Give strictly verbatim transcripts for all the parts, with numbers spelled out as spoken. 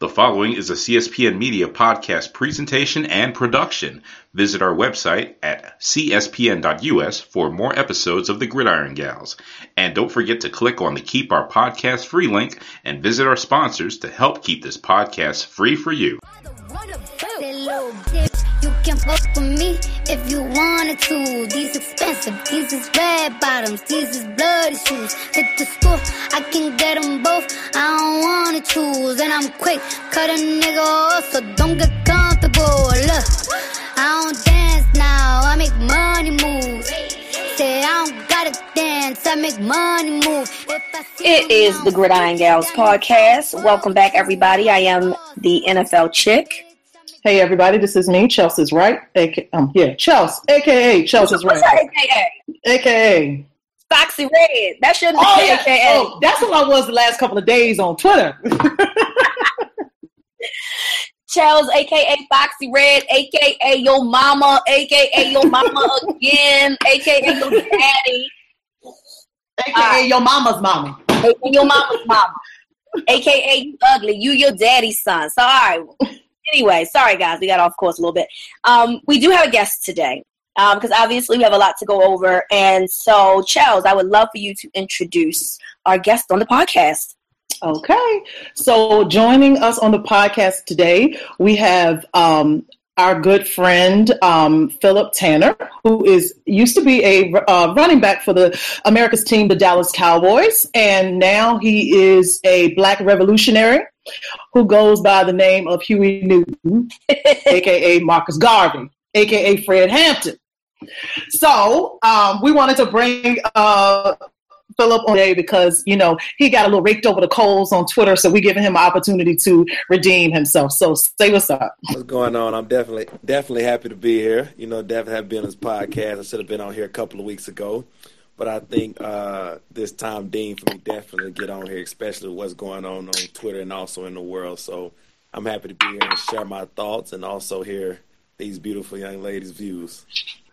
The following is a C S P N Media podcast presentation and production. Visit our website at c s p n dot u s for more episodes of the Gridiron Gals. And don't forget to click on the Keep Our Podcast Free link and visit our sponsors to help keep this podcast free for you. You can fuck with me if you wanted to. These expensive, these is red bottoms, these is bloody shoes. Hit the school, I can get them both, I don't wanna choose. And I'm quick, cut a nigga off, so don't get comfortable. Look, I don't dance now, I make money moves. Say I don't gotta dance, I make money move. It is the Gridiron Gals podcast. Welcome back, everybody. I am the N F L chick. Hey everybody, this is me, Chelsea's right. A K, um, yeah, Chelsea, aka Chelsea's right. What's A K A? A K A Foxy Red. That shouldn't be oh, A K A. Oh, that's what I was the last couple of days on Twitter. Chels, A K A Foxy Red, A K A your mama, A K A your mama again, A K A your daddy, A K A uh, your mama's mama, A K A your mama's mama, A K A you ugly, you your daddy's son. So all right. Anyway, sorry guys, we got off course a little bit. Um, we do have a guest today because um, obviously we have a lot to go over. And so, Chels, I would love for you to introduce our guest on the podcast. Okay. So joining us on the podcast today, we have um, our good friend, um, Philip Tanner, who is used to be a uh, running back for the America's team, the Dallas Cowboys. And now he is a Black revolutionary who goes by the name of Huey Newton, a k a. Marcus Garvey, a k a. Fred Hampton. So um, we wanted to bring uh, Philip on today because, you know, he got a little raked over the coals on Twitter, so we're giving him an opportunity to redeem himself. So say what's up. What's going on? I'm definitely definitely happy to be here. You know, definitely have been on this podcast. I should have been on here a couple of weeks ago. But I think uh, this time deemed for me definitely to get on here, especially what's going on on Twitter and also in the world. So I'm happy to be here and share my thoughts and also hear these beautiful young ladies' views.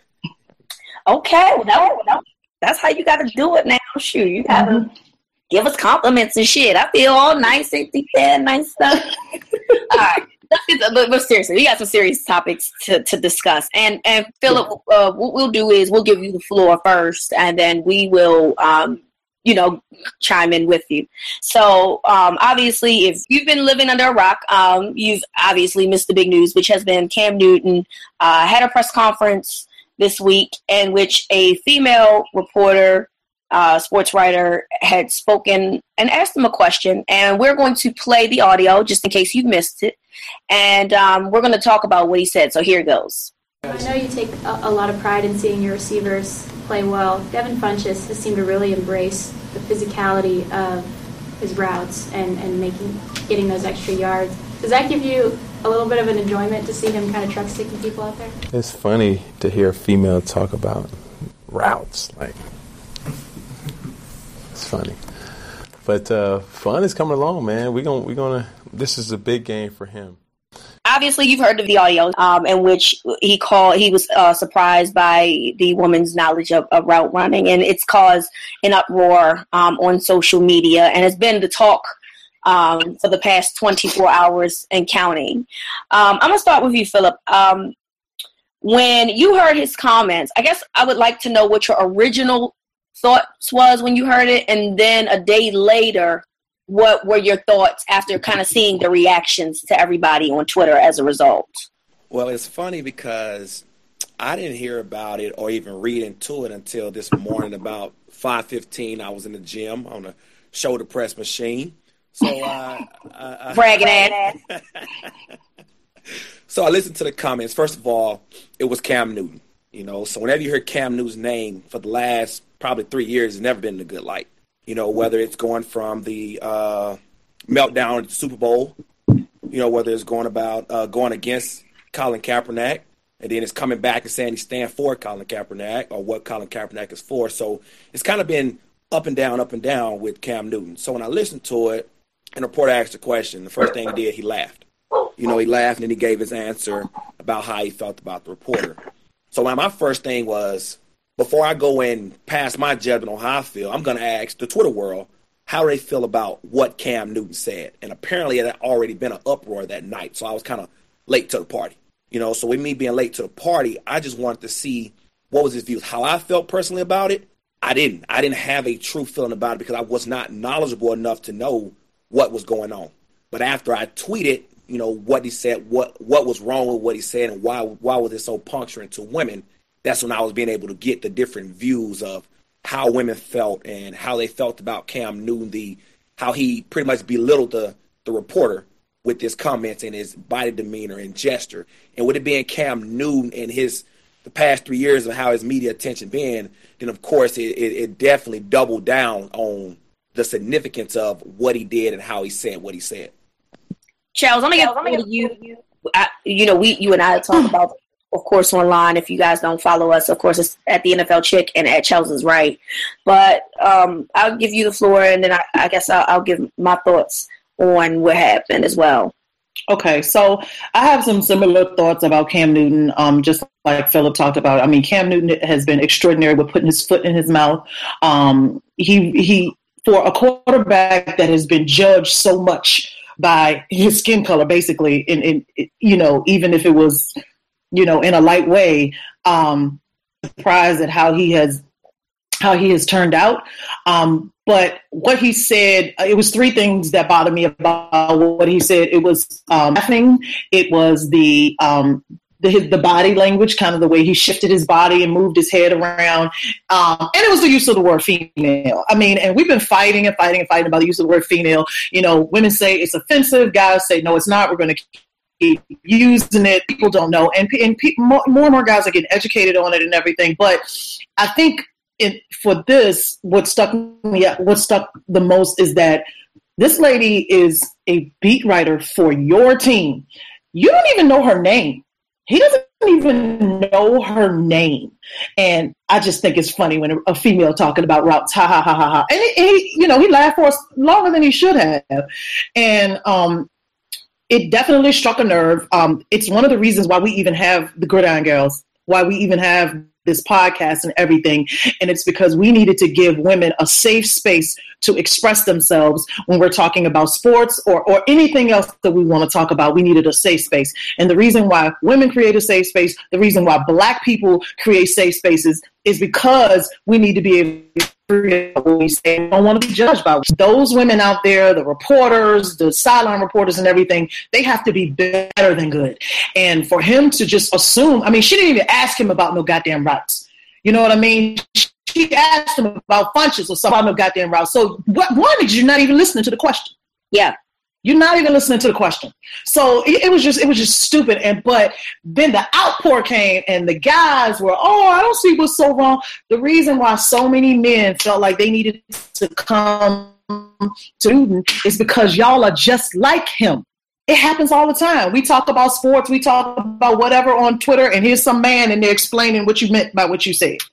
Okay, well, that, that, that's how you got to do it now. Shoot, you got to mm-hmm. give us compliments and shit. I feel all nice and that nice stuff. All right. But, but seriously, we got some serious topics to, to discuss. And and Philip, uh, what we'll do is we'll give you the floor first, and then we will, um, you know, chime in with you. So um, obviously, if you've been living under a rock, um, you've obviously missed the big news, which has been Cam Newton uh, had a press conference this week in which a female reporter, Uh, sports writer, had spoken and asked him a question, and we're going to play the audio just in case you missed it, and um, we're going to talk about what he said. So here goes. I know you take a, a lot of pride in seeing your receivers play well. Devin Funchess has seemed to really embrace the physicality of his routes and, and making getting those extra yards. Does that give you a little bit of an enjoyment to see him kind of truck sticking people out there? It's funny to hear a female talk about routes, like. It's funny, but uh, fun is coming along, man. We're gonna, we're gonna. This is a big game for him. Obviously, you've heard of the audio um, in which he called. He was uh, surprised by the woman's knowledge of, of route running, and it's caused an uproar um, on social media, and it's been the talk um, for the past twenty-four hours and counting. Um, I'm gonna start with you, Philip. Um, when you heard his comments, I guess I would like to know what your original thoughts was when you heard it, and then a day later, what were your thoughts after kind of seeing the reactions to everybody on Twitter as a result? Well, it's funny because I didn't hear about it or even read into it until this morning about five fifteen. I was in the gym on a shoulder press machine. So uh, uh, bragging ass. So I listened to the comments. First of all, it was Cam Newton. You know, so whenever you hear Cam Newton's name for the last probably three years, it's never been in a good light. You know, whether it's going from the uh, meltdown at the Super Bowl, you know, whether it's going about uh, going against Colin Kaepernick, and then it's coming back and saying he stands for Colin Kaepernick or what Colin Kaepernick is for. So it's kind of been up and down, up and down with Cam Newton. So when I listened to it, and the reporter asked the question, the first thing he did, he laughed. You know, he laughed and then he gave his answer about how he felt about the reporter. So my first thing was, before I go and pass my judgment on how I feel, I'm going to ask the Twitter world, how do they feel about what Cam Newton said? And apparently it had already been an uproar that night, so I was kind of late to the party. You know, so with me being late to the party, I just wanted to see what was his views. How I felt personally about it, I didn't. I didn't have a true feeling about it because I was not knowledgeable enough to know what was going on. But after I tweeted, you know, what he said, what what was wrong with what he said, and why why was it so puncturing to women, that's when I was being able to get the different views of how women felt and how they felt about Cam Newton, the how he pretty much belittled the, the reporter with his comments and his body demeanor and gesture. And with it being Cam Newton and his the past three years of how his media attention been, then of course it, it, it definitely doubled down on the significance of what he did and how he said what he said. Charles, I'm gonna get to you. I, you know, we you and I talk about, of course, online. If you guys don't follow us, of course, it's at the N F L Chick and at Chelsea's Right. But um, I'll give you the floor, and then I, I guess I'll, I'll give my thoughts on what happened as well. Okay, so I have some similar thoughts about Cam Newton, um, just like Philip talked about. I mean, Cam Newton has been extraordinary with putting his foot in his mouth. Um, he he, for a quarterback that has been judged so much by his skin color, basically, in, in you know, even if it was, you know, in a light way, um, surprised at how he has how he has turned out. Um, but what he said, it was three things that bothered me about what he said. It was um, laughing. It was the um, the his, the body language, kind of the way he shifted his body and moved his head around. Um, and it was the use of the word female. I mean, and we've been fighting and fighting and fighting about the use of the word female. You know, women say it's offensive. Guys say, no, it's not. We're going to keep using it. People don't know. And, and pe- more, more and more guys are getting educated on it and everything. But I think it, for this, what stuck me, what stuck the most is that this lady is a beat writer for your team. You don't even know her name. He doesn't even know her name. And I just think it's funny when a, a female talking about routes, ha, ha, ha, ha, ha. And he, he, you know, he laughed for us longer than he should have. And um, it definitely struck a nerve. Um, it's one of the reasons why we even have the Gridiron Gals, why we even have this podcast and everything. And it's because we needed to give women a safe space to express themselves when we're talking about sports or, or anything else that we want to talk about. We needed a safe space. And the reason why women create a safe space, the reason why Black people create safe spaces is because we need to be able to what we say. We don't want to be judged by those women out there, the reporters, the sideline reporters and everything. They have to be better than good. And for him to just assume, I mean, she didn't even ask him about no goddamn routes. You know what I mean? She asked him about Funches or something about no goddamn routes. So what, one is you're not even listening to the question. Yeah. You're not even listening to the question. So it, it was just, it was just stupid. And, but then the outpour came and the guys were, oh, I don't see what's so wrong. The reason why so many men felt like they needed to come to Newton is because y'all are just like him. It happens all the time. We talk about sports. We talk about whatever on Twitter, and here's some man and they're explaining what you meant by what you said.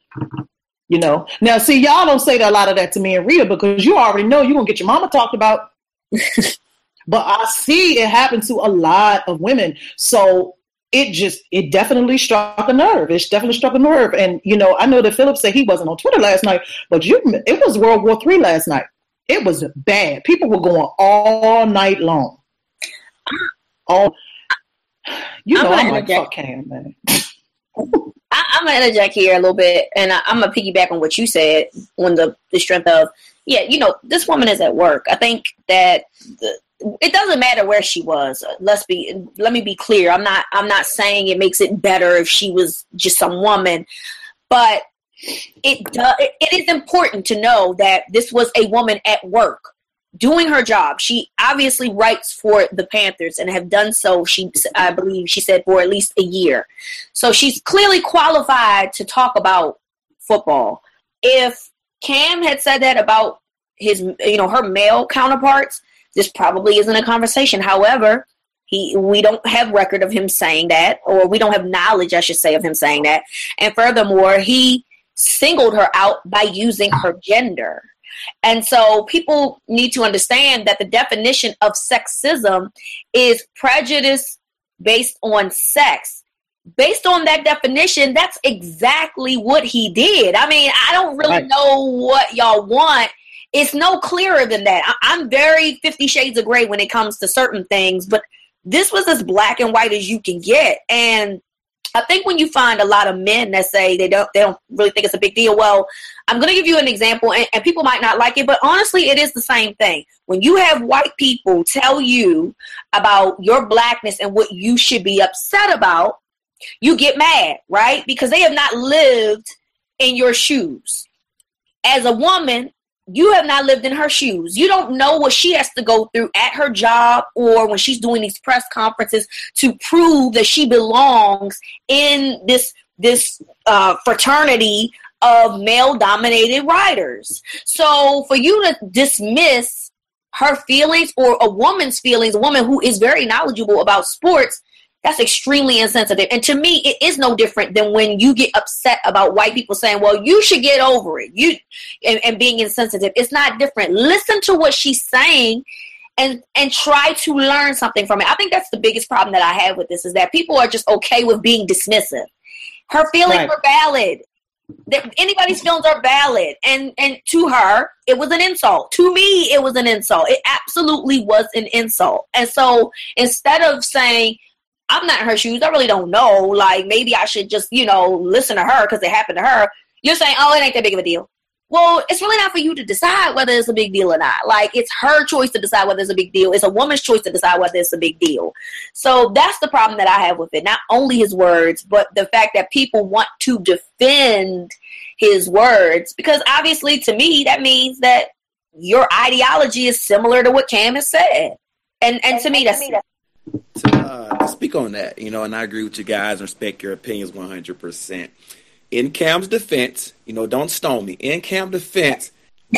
You know? Now, see, y'all don't say a lot of that to me and Rita because you already know you're going to get your mama talked about. But I see it happen to a lot of women. So it just, it definitely struck a nerve. It definitely struck a nerve. And, you know, I know that Philip said he wasn't on Twitter last night, but you, it was World War Three last night. It was bad. People were going all night long. All, you know, I'm, I'm like, fuck Cam, man. I, I'm going to interject here a little bit, and I, I'm going to piggyback on what you said on the, the strength of, yeah, you know, this woman is at work. I think that the, it doesn't matter where she was. Let's be, let me be clear. I'm not, I'm not saying it makes it better if she was just some woman, but it does, it is important to know that this was a woman at work doing her job. She obviously writes for the Panthers and have done so. She, I believe she said for at least a year. So she's clearly qualified to talk about football. If Cam had said that about his, you know, her male counterparts, this probably isn't a conversation. However, he we don't have record of him saying that, or we don't have knowledge, I should say, of him saying that. And furthermore, he singled her out by using her gender. And so people need to understand that the definition of sexism is prejudice based on sex. Based on that definition, that's exactly what he did. I mean, I don't really right. know what y'all want it's no clearer than that. I, I'm very Fifty Shades of Grey when it comes to certain things, but this was as black and white as you can get. And I think when you find a lot of men that say they don't they don't really think it's a big deal, well, I'm going to give you an example, and, and people might not like it, but honestly, it is the same thing. When you have white people tell you about your blackness and what you should be upset about, you get mad, right? Because they have not lived in your shoes. As a woman, you have not lived in her shoes. You don't know what she has to go through at her job or when she's doing these press conferences to prove that she belongs in this this uh, fraternity of male-dominated writers. So for you to dismiss her feelings or a woman's feelings, a woman who is very knowledgeable about sports, that's extremely insensitive. And to me, it is no different than when you get upset about white people saying, well, you should get over it, you and, and being insensitive. It's not different. Listen to what she's saying and and try to learn something from it. I think that's the biggest problem that I have with this, is that people are just okay with being dismissive. Her feelings Right. were valid. That anybody's feelings are valid. And and to her, it was an insult. To me, it was an insult. It absolutely was an insult. And so instead of saying, I'm not in her shoes, I really don't know, like maybe I should just, you know, listen to her because it happened to her, you're saying, oh, it ain't that big of a deal. Well, it's really not for you to decide whether it's a big deal or not. Like, it's her choice to decide whether it's a big deal. It's a woman's choice to decide whether it's a big deal. So that's the problem that I have with it. Not only his words, but the fact that people want to defend his words. Because obviously, to me, that means that your ideology is similar to what Cam has said. And and to me, that's... To, uh, to speak on that, you know, and I agree with you guys and respect your opinions one hundred percent. In Cam's defense, you know, don't stone me. In Cam's defense,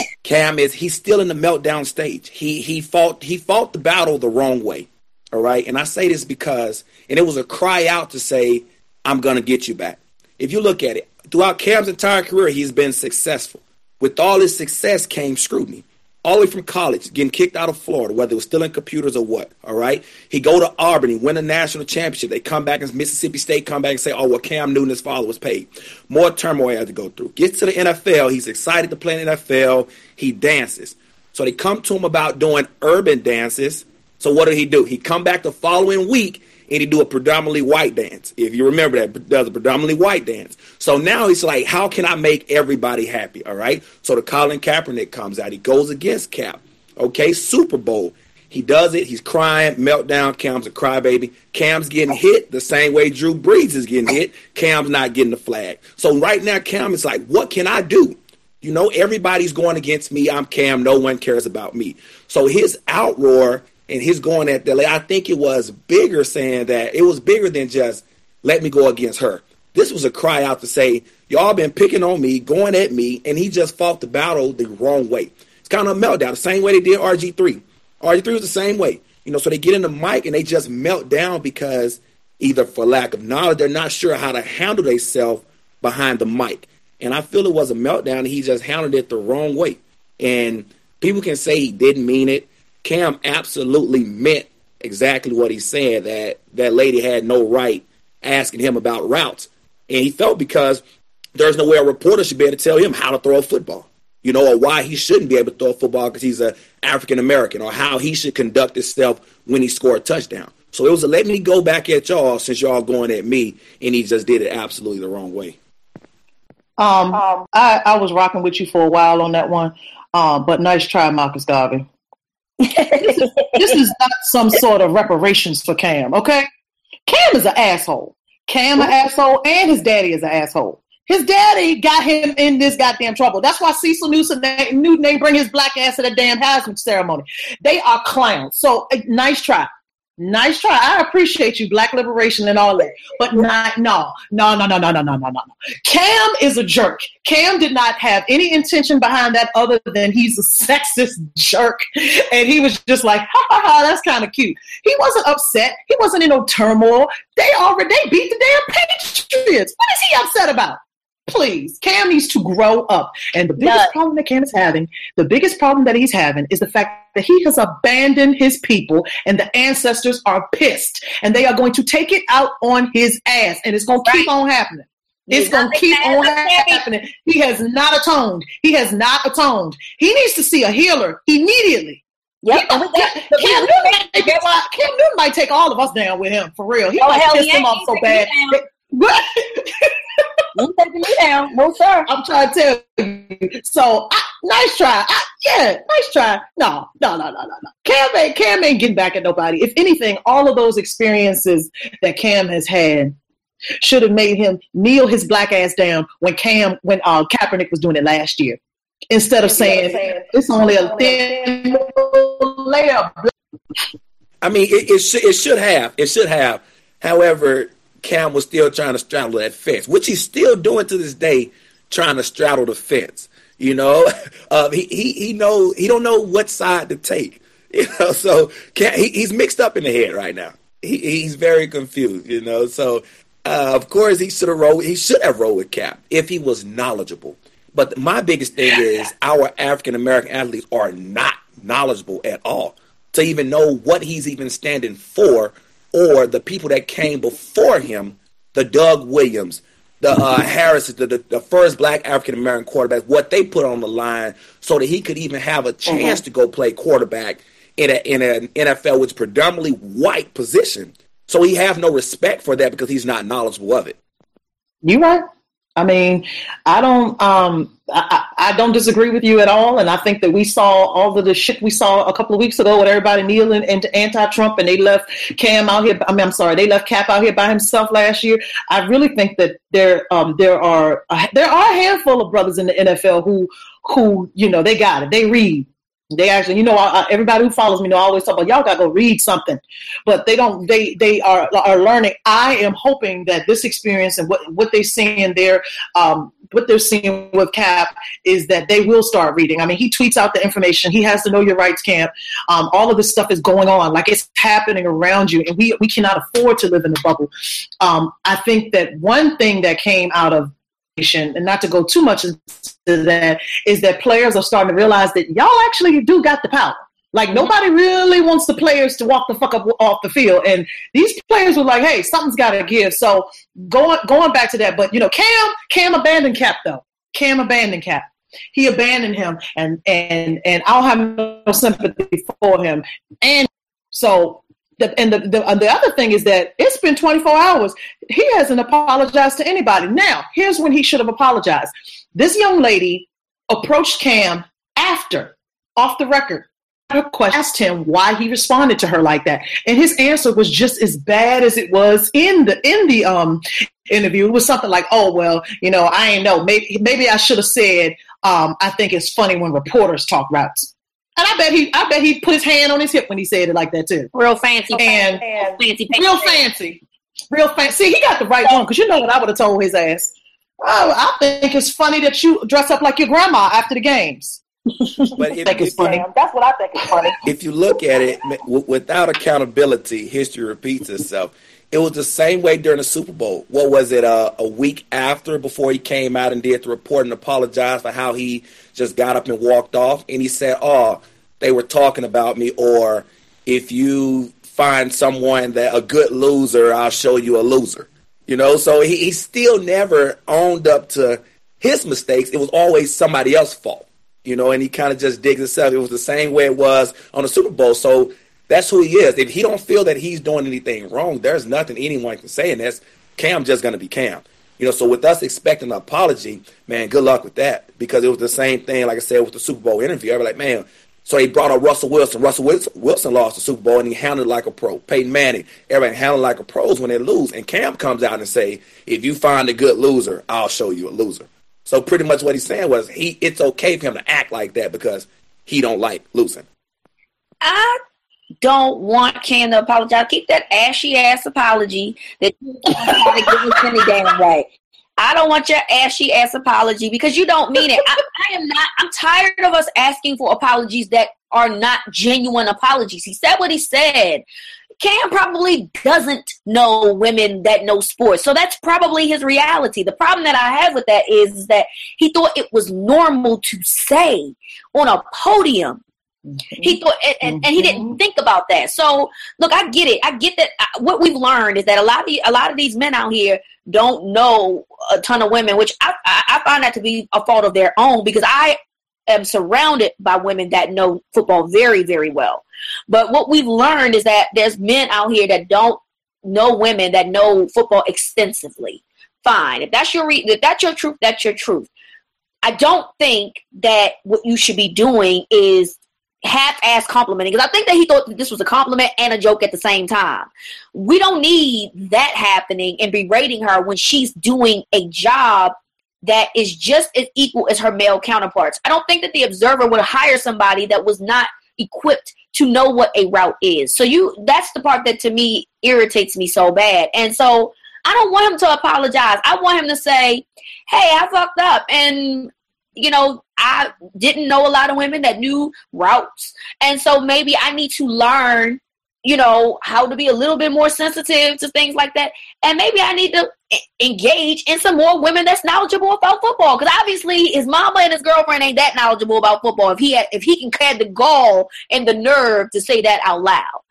Cam is, he's still in the meltdown stage. He he fought he fought the battle the wrong way. All right. And I say this because, and it was a cry out to say, I'm going to get you back. If you look at it, throughout Cam's entire career, he's been successful. With all his success came scrutiny. All the way from college, getting kicked out of Florida, whether it was still in computers or what, all right? He go to Auburn, he win a national championship. They come back as Mississippi State, come back and say, oh, well, Cam Newton, his father was paid. More turmoil he had to go through. Gets to the N F L, he's excited to play in the N F L. He dances. So they come to him about doing urban dances. So what did he do? He come back the following week, and he do a predominantly white dance. If you remember that, does a predominantly white dance. So now he's like, how can I make everybody happy, all right? So the Colin Kaepernick comes out. He goes against Cap. Okay, Super Bowl. He does it. He's crying, meltdown. Cam's a crybaby. Cam's getting hit the same way Drew Brees is getting hit. Cam's not getting the flag. So right now, Cam is like, what can I do? You know, everybody's going against me. I'm Cam. No one cares about me. So his outroar and his going at that, I think it was bigger, saying that it was bigger than just let me go against her. This was a cry out to say, y'all been picking on me, going at me, and he just fought the battle the wrong way. It's kind of a meltdown, the same way they did R G three. R G three was the same way. You know, so they get in the mic and they just melt down because either for lack of knowledge, they're not sure how to handle themselves behind the mic. And I feel it was a meltdown and he just handled it the wrong way. And people can say he didn't mean it. Cam absolutely meant exactly what he said, that that lady had no right asking him about routes. And he felt because there's no way a reporter should be able to tell him how to throw a football, you know, or why he shouldn't be able to throw a football because he's an African-American, or how he should conduct himself when he scored a touchdown. So it was a let me go back at y'all since y'all going at me, and he just did it absolutely the wrong way. Um, I, I was rocking with you for a while on that one, um, but nice try, Marcus Garvey. this, is, this is not some sort of reparations for Cam, okay? Cam is an asshole. Cam an asshole, and his daddy is an asshole. His daddy got him in this goddamn trouble. That's why Cecil Newton, Newton they bring his black ass to the damn Heisman ceremony. They are clowns. So, nice try. Nice try. I appreciate you, black liberation and all that. But not, no, no, no, no, no, no, no, no, no. Cam is a jerk. Cam did not have any intention behind that other than he's a sexist jerk. And he was just like, ha, ha, ha, that's kind of cute. He wasn't upset. He wasn't in no turmoil. They already, they beat the damn Patriots. What is he upset about? Please, Cam needs to grow up. And the biggest yeah. problem that Cam is having, the biggest problem that he's having is the fact that he has abandoned his people, and the ancestors are pissed, and they are going to take it out on his ass, and it's going right. to keep on happening. It's going to keep on happening. He has not atoned. He has not atoned. He needs to see a healer immediately. Yep. Cam, Cam, Newton might, Cam Newton might take all of us down with him, for real. He oh, might piss him off so bad. You taking me down, no sir. I'm trying to tell you. So, I, nice try. I, yeah, nice try. No, no, no, no, no, no. Cam ain't, Cam ain't getting back at nobody. If anything, all of those experiences that Cam has had should have made him kneel his black ass down when Cam, when uh, Kaepernick was doing it last year, instead of saying it's only a thin layer. I mean, it, it should it should have it should have. However, Cam was still trying to straddle that fence, which he's still doing to this day, trying to straddle the fence. You know, uh, he he he know he don't know what side to take. You know, so Cam, he, he's mixed up in the head right now. He, he's very confused. You know, so uh, of course he should have rolled. He should have rolled with Cap if he was knowledgeable. But my biggest thing is our African American athletes are not knowledgeable at all to even know what he's even standing for. Or the people that came before him, the Doug Williams, the uh, Harris, the, the, the first black African-American quarterback, what they put on the line so that he could even have a chance mm-hmm. to go play quarterback in, a, in an N F L which is predominantly white position. So he has no respect for that because he's not knowledgeable of it. You right. I mean, I don't, um, I, I don't disagree with you at all, and I think that we saw all of the shit we saw a couple of weeks ago with everybody kneeling into anti-Trump, and they left Cam out here. I mean, I'm sorry, they left Cap out here by himself last year. I really think that there, um, there are uh, there are a handful of brothers in the N F L who, who, you know, they got it. They read. They actually, you know, uh, everybody who follows me, know, I always talk about y'all got to go read something, but they don't. They they are are learning. I am hoping that this experience and what what they're seeing there, um, what they're seeing with Cap is that they will start reading. I mean, he tweets out the information. He has to know your rights, Camp. Um, all of this stuff is going on, like it's happening around you, and we we cannot afford to live in a bubble. Um, I think that one thing that came out of, and not to go too much into that, is that players are starting to realize that y'all actually do got the power. Like, nobody really wants the players to walk the fuck up off the field. And these players were like, hey, something's got to give. So going going back to that, but, you know, Cam, Cam abandoned Cap, though. Cam abandoned Cap. He abandoned him, and, and, and I don't have no sympathy for him. And so... The, and the, the, the other thing is that it's been twenty-four hours. He hasn't apologized to anybody. Now, here's when he should have apologized. This young lady approached Cam after, off the record, asked him why he responded to her like that. And his answer was just as bad as it was in the in the um interview. It was something like, oh, well, you know, I ain't know. Maybe, maybe I should have said, um, I think it's funny when reporters talk routes. And I bet he, I bet he put his hand on his hip when he said it like that too. Real fancy, and fancy, real fancy, real fancy. See, he got the right one, because you know what I would have told his ass. Oh, I think it's funny that you dress up like your grandma after the games. But I think it's funny. Damn, that's what I think is funny. If you look at it, w- without accountability, history repeats itself. It was the same way during the Super Bowl. What was it, uh, a week after, before he came out and did the report and apologized for how he just got up and walked off? And he said, oh, they were talking about me, or if you find someone that a good loser, I'll show you a loser. You know, so he, he still never owned up to his mistakes. It was always somebody else's fault, you know, and he kind of just digs himself. It was the same way it was on the Super Bowl. So that's who he is. If he don't feel that he's doing anything wrong, there's nothing anyone can say, and that's Cam just going to be Cam. You know, so with us expecting an apology, man, good luck with that, because it was the same thing, like I said, with the Super Bowl interview. I was like, man, so they brought up Russell Wilson. Russell Wilson, Wilson lost the Super Bowl, and he handled it like a pro. Peyton Manning, everybody handled like a pros when they lose. And Cam comes out and say, if you find a good loser, I'll show you a loser. So pretty much what he's saying was he it's okay for him to act like that because he don't like losing. I don't want Cam to apologize. Keep that ashy ass apology that you try to give us any damn way. I don't want your ashy ass apology because you don't mean it. I, I am not. I'm tired of us asking for apologies that are not genuine apologies. He said what he said. Cam probably doesn't know women that know sports, so that's probably his reality. The problem that I have with that is, is that he thought it was normal to say on a podium. Mm-hmm. He thought, and, and, and he didn't think about that. So, look, I get it. I get that. I, what we've learned is that a lot of the, a lot of these men out here don't know a ton of women, which I, I, I find that to be a fault of their own, because I am surrounded by women that know football very, very well. But what we've learned is that there's men out here that don't know women that know football extensively. Fine. If that's your re- if that's your truth, that's your truth. I don't think that what you should be doing is half-ass complimenting, because I think that he thought that this was a compliment and a joke at the same time. We don't need that happening and berating her when she's doing a job that is just as equal as her male counterparts. I don't think that the Observer would hire somebody that was not equipped to know what a route is. So you, that's the part that to me irritates me so bad. And so I don't want him to apologize. I want him to say, hey, I fucked up. And, you know, I didn't know a lot of women that knew routes. And so maybe I need to learn, you know, how to be a little bit more sensitive to things like that. And maybe I need to engage in some more women that's knowledgeable about football. Because obviously his mama and his girlfriend ain't that knowledgeable about football if he had, if he can have the gall and the nerve to say that out loud.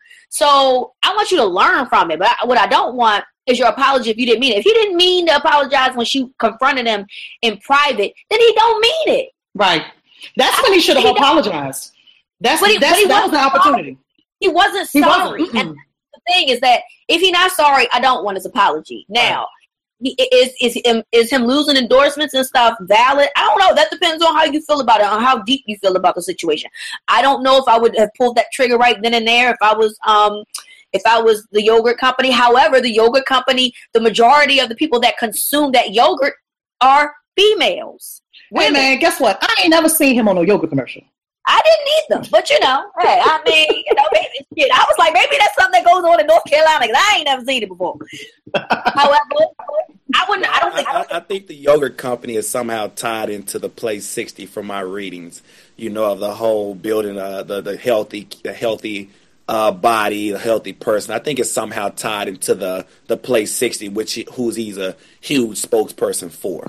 So I want you to learn from it. But I, what I don't want is your apology if you didn't mean it. If he didn't mean to apologize when she confronted him in private, then he don't mean it. Right. That's when he should have apologized. That's, he, that's that was the opportunity. He wasn't He sorry. wasn't. And the thing is that if he's not sorry, I don't want his apology. Now, he, is, is, is, is him losing endorsements and stuff valid? I don't know. That depends on how you feel about it, on how deep you feel about the situation. I don't know if I would have pulled that trigger right then and there if I was um, if I was the yogurt company. However, the yogurt company, the majority of the people that consume that yogurt are females. Hey, man, guess what? I ain't never seen him on a yogurt commercial. I didn't either, but you know, hey, I mean, you know, maybe, shit, I was like, maybe that's something that goes on in North Carolina because I ain't never seen it before. However, I wouldn't. I don't think. I, I, I think the yogurt company is somehow tied into the Play sixty from my readings. You know, of the whole building, uh, the the healthy, the healthy uh, body, the healthy person. I think it's somehow tied into the the Play sixty, which he, who's he's a huge spokesperson for.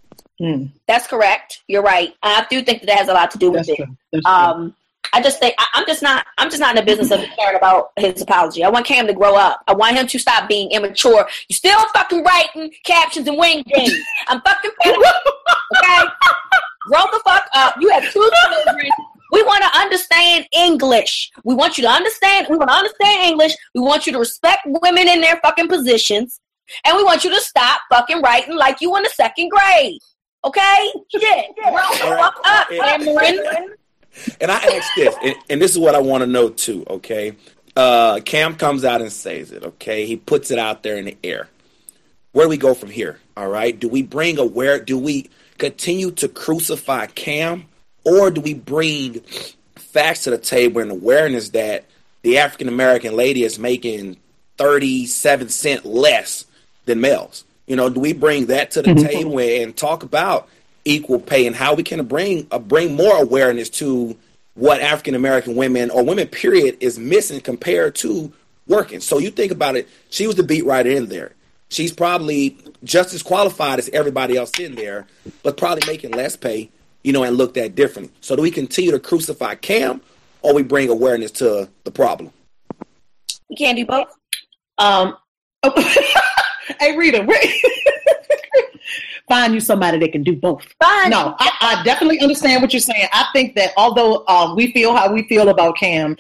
Mm. That's correct. You're right. I do think that, that has a lot to do with That's it. True. Um, I just think I, I'm just not. I'm just not in the business of caring about his apology. I want Cam to grow up. I want him to stop being immature. You still fucking writing captions and wing games. I'm fucking fed up. Okay, grow the fuck up. You have two children. We want to understand English. We want you to understand. We want to understand English. We want you to respect women in their fucking positions, and we want you to stop fucking writing like you in the second grade. Okay? Shit. Grow the fuck up, Cameron. And I ask this, and, and this is what I want to know too, okay? Uh, Cam comes out and says it, okay? He puts it out there in the air. Where do we go from here, all right? Do we bring aware, do we continue to crucify Cam, or do we bring facts to the table and awareness that the African-American lady is making thirty-seven cents less than males? You know, do we bring that to the mm-hmm. table and talk about equal pay and how we can bring uh, bring more awareness to what African American women or women period is missing compared to working? So you think about it, she was the beat writer in there. She's probably just as qualified as everybody else in there, but probably making less pay, you know, and looked at differently. So do we continue to crucify Cam, or we bring awareness to the problem? You can't do both. Um. Hey, Rita, find you somebody that can do both. Fine. No, I, I definitely understand what you're saying. I think that although um, we feel how we feel about Cam,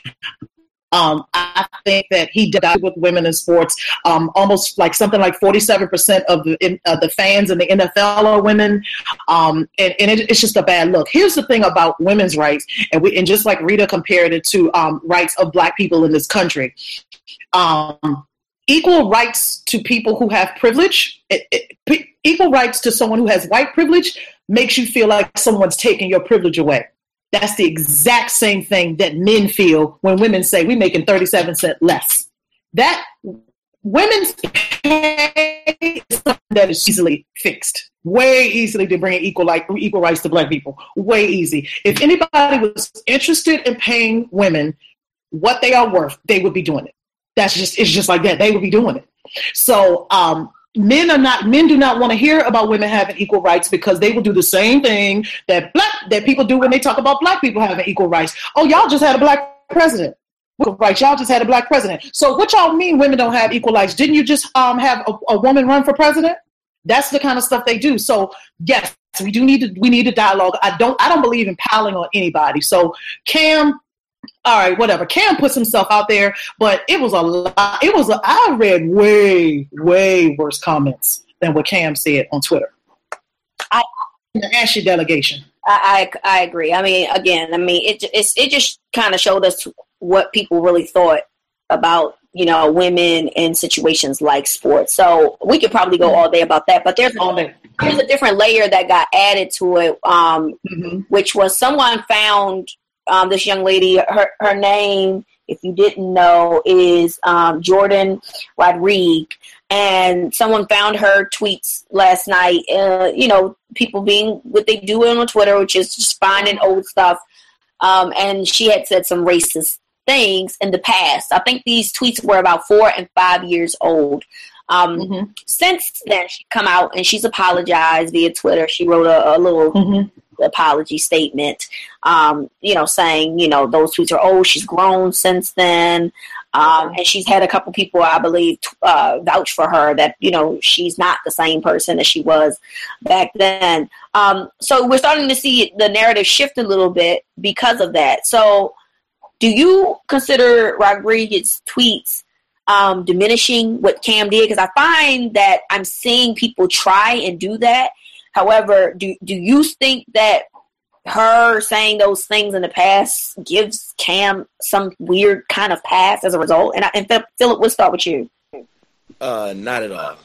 um, I think that he died with women in sports. Um, almost like something like forty-seven percent of the in, uh, the fans in the N F L are women, um, and, and it, it's just a bad look. Here's the thing about women's rights, and we and just like Rita compared it to um, rights of Black people in this country. Um, Equal rights to people who have privilege, it, it, equal rights to someone who has white privilege makes you feel like someone's taking your privilege away. That's the exact same thing that men feel when women say we're making thirty-seven cents less. That women's pay is something that is easily fixed. Way easily to bring equal like equal rights to Black people. Way easy. If anybody was interested in paying women what they are worth, they would be doing it. That's just, it's just like that. They would be doing it. So um, men are not, men do not want to hear about women having equal rights because they will do the same thing that black, that people do when they talk about Black people having equal rights. Oh, y'all just had a Black president. Right, y'all just had a Black president. So what y'all mean women don't have equal rights? Didn't you just um, have a, a woman run for president? That's the kind of stuff they do. So yes, we do need to we need a dialogue. I don't I don't believe in piling on anybody. So Cam, all right, whatever. Cam puts himself out there, but it was a lot. It was a, I read way way worse comments than what Cam said on Twitter. I the Ashley delegation. I, I I agree. I mean, again, I mean, it it's, it just kind of showed us what people really thought about, you know, women in situations like sports. So we could probably go all day about that, but there's all day. There's a different layer that got added to it, um, mm-hmm. which was someone found um, this young lady. Her her name, if you didn't know, is um, Jordan Rodriguez. And someone found her tweets last night, uh, you know, people being what they do on Twitter, which is just finding old stuff. Um, and she had said some racist things in the past. I think these tweets were about four and five years old. Um, mm-hmm. Since then, she's come out and she's apologized via Twitter. She wrote a, a little mm-hmm. apology statement, um, you know, saying, you know, those tweets are old. She's grown since then. Um, and she's had a couple people, I believe, uh, vouch for her that, you know, she's not the same person as she was back then. Um, so we're starting to see the narrative shift a little bit because of that. So do you consider Rodriguez's tweets um, diminishing what Cam did? Because I find that I'm seeing people try and do that. However, do do you think that her saying those things in the past gives Cam some weird kind of pass as a result? And, I, and Philip, we'll start with you. Uh, not at all.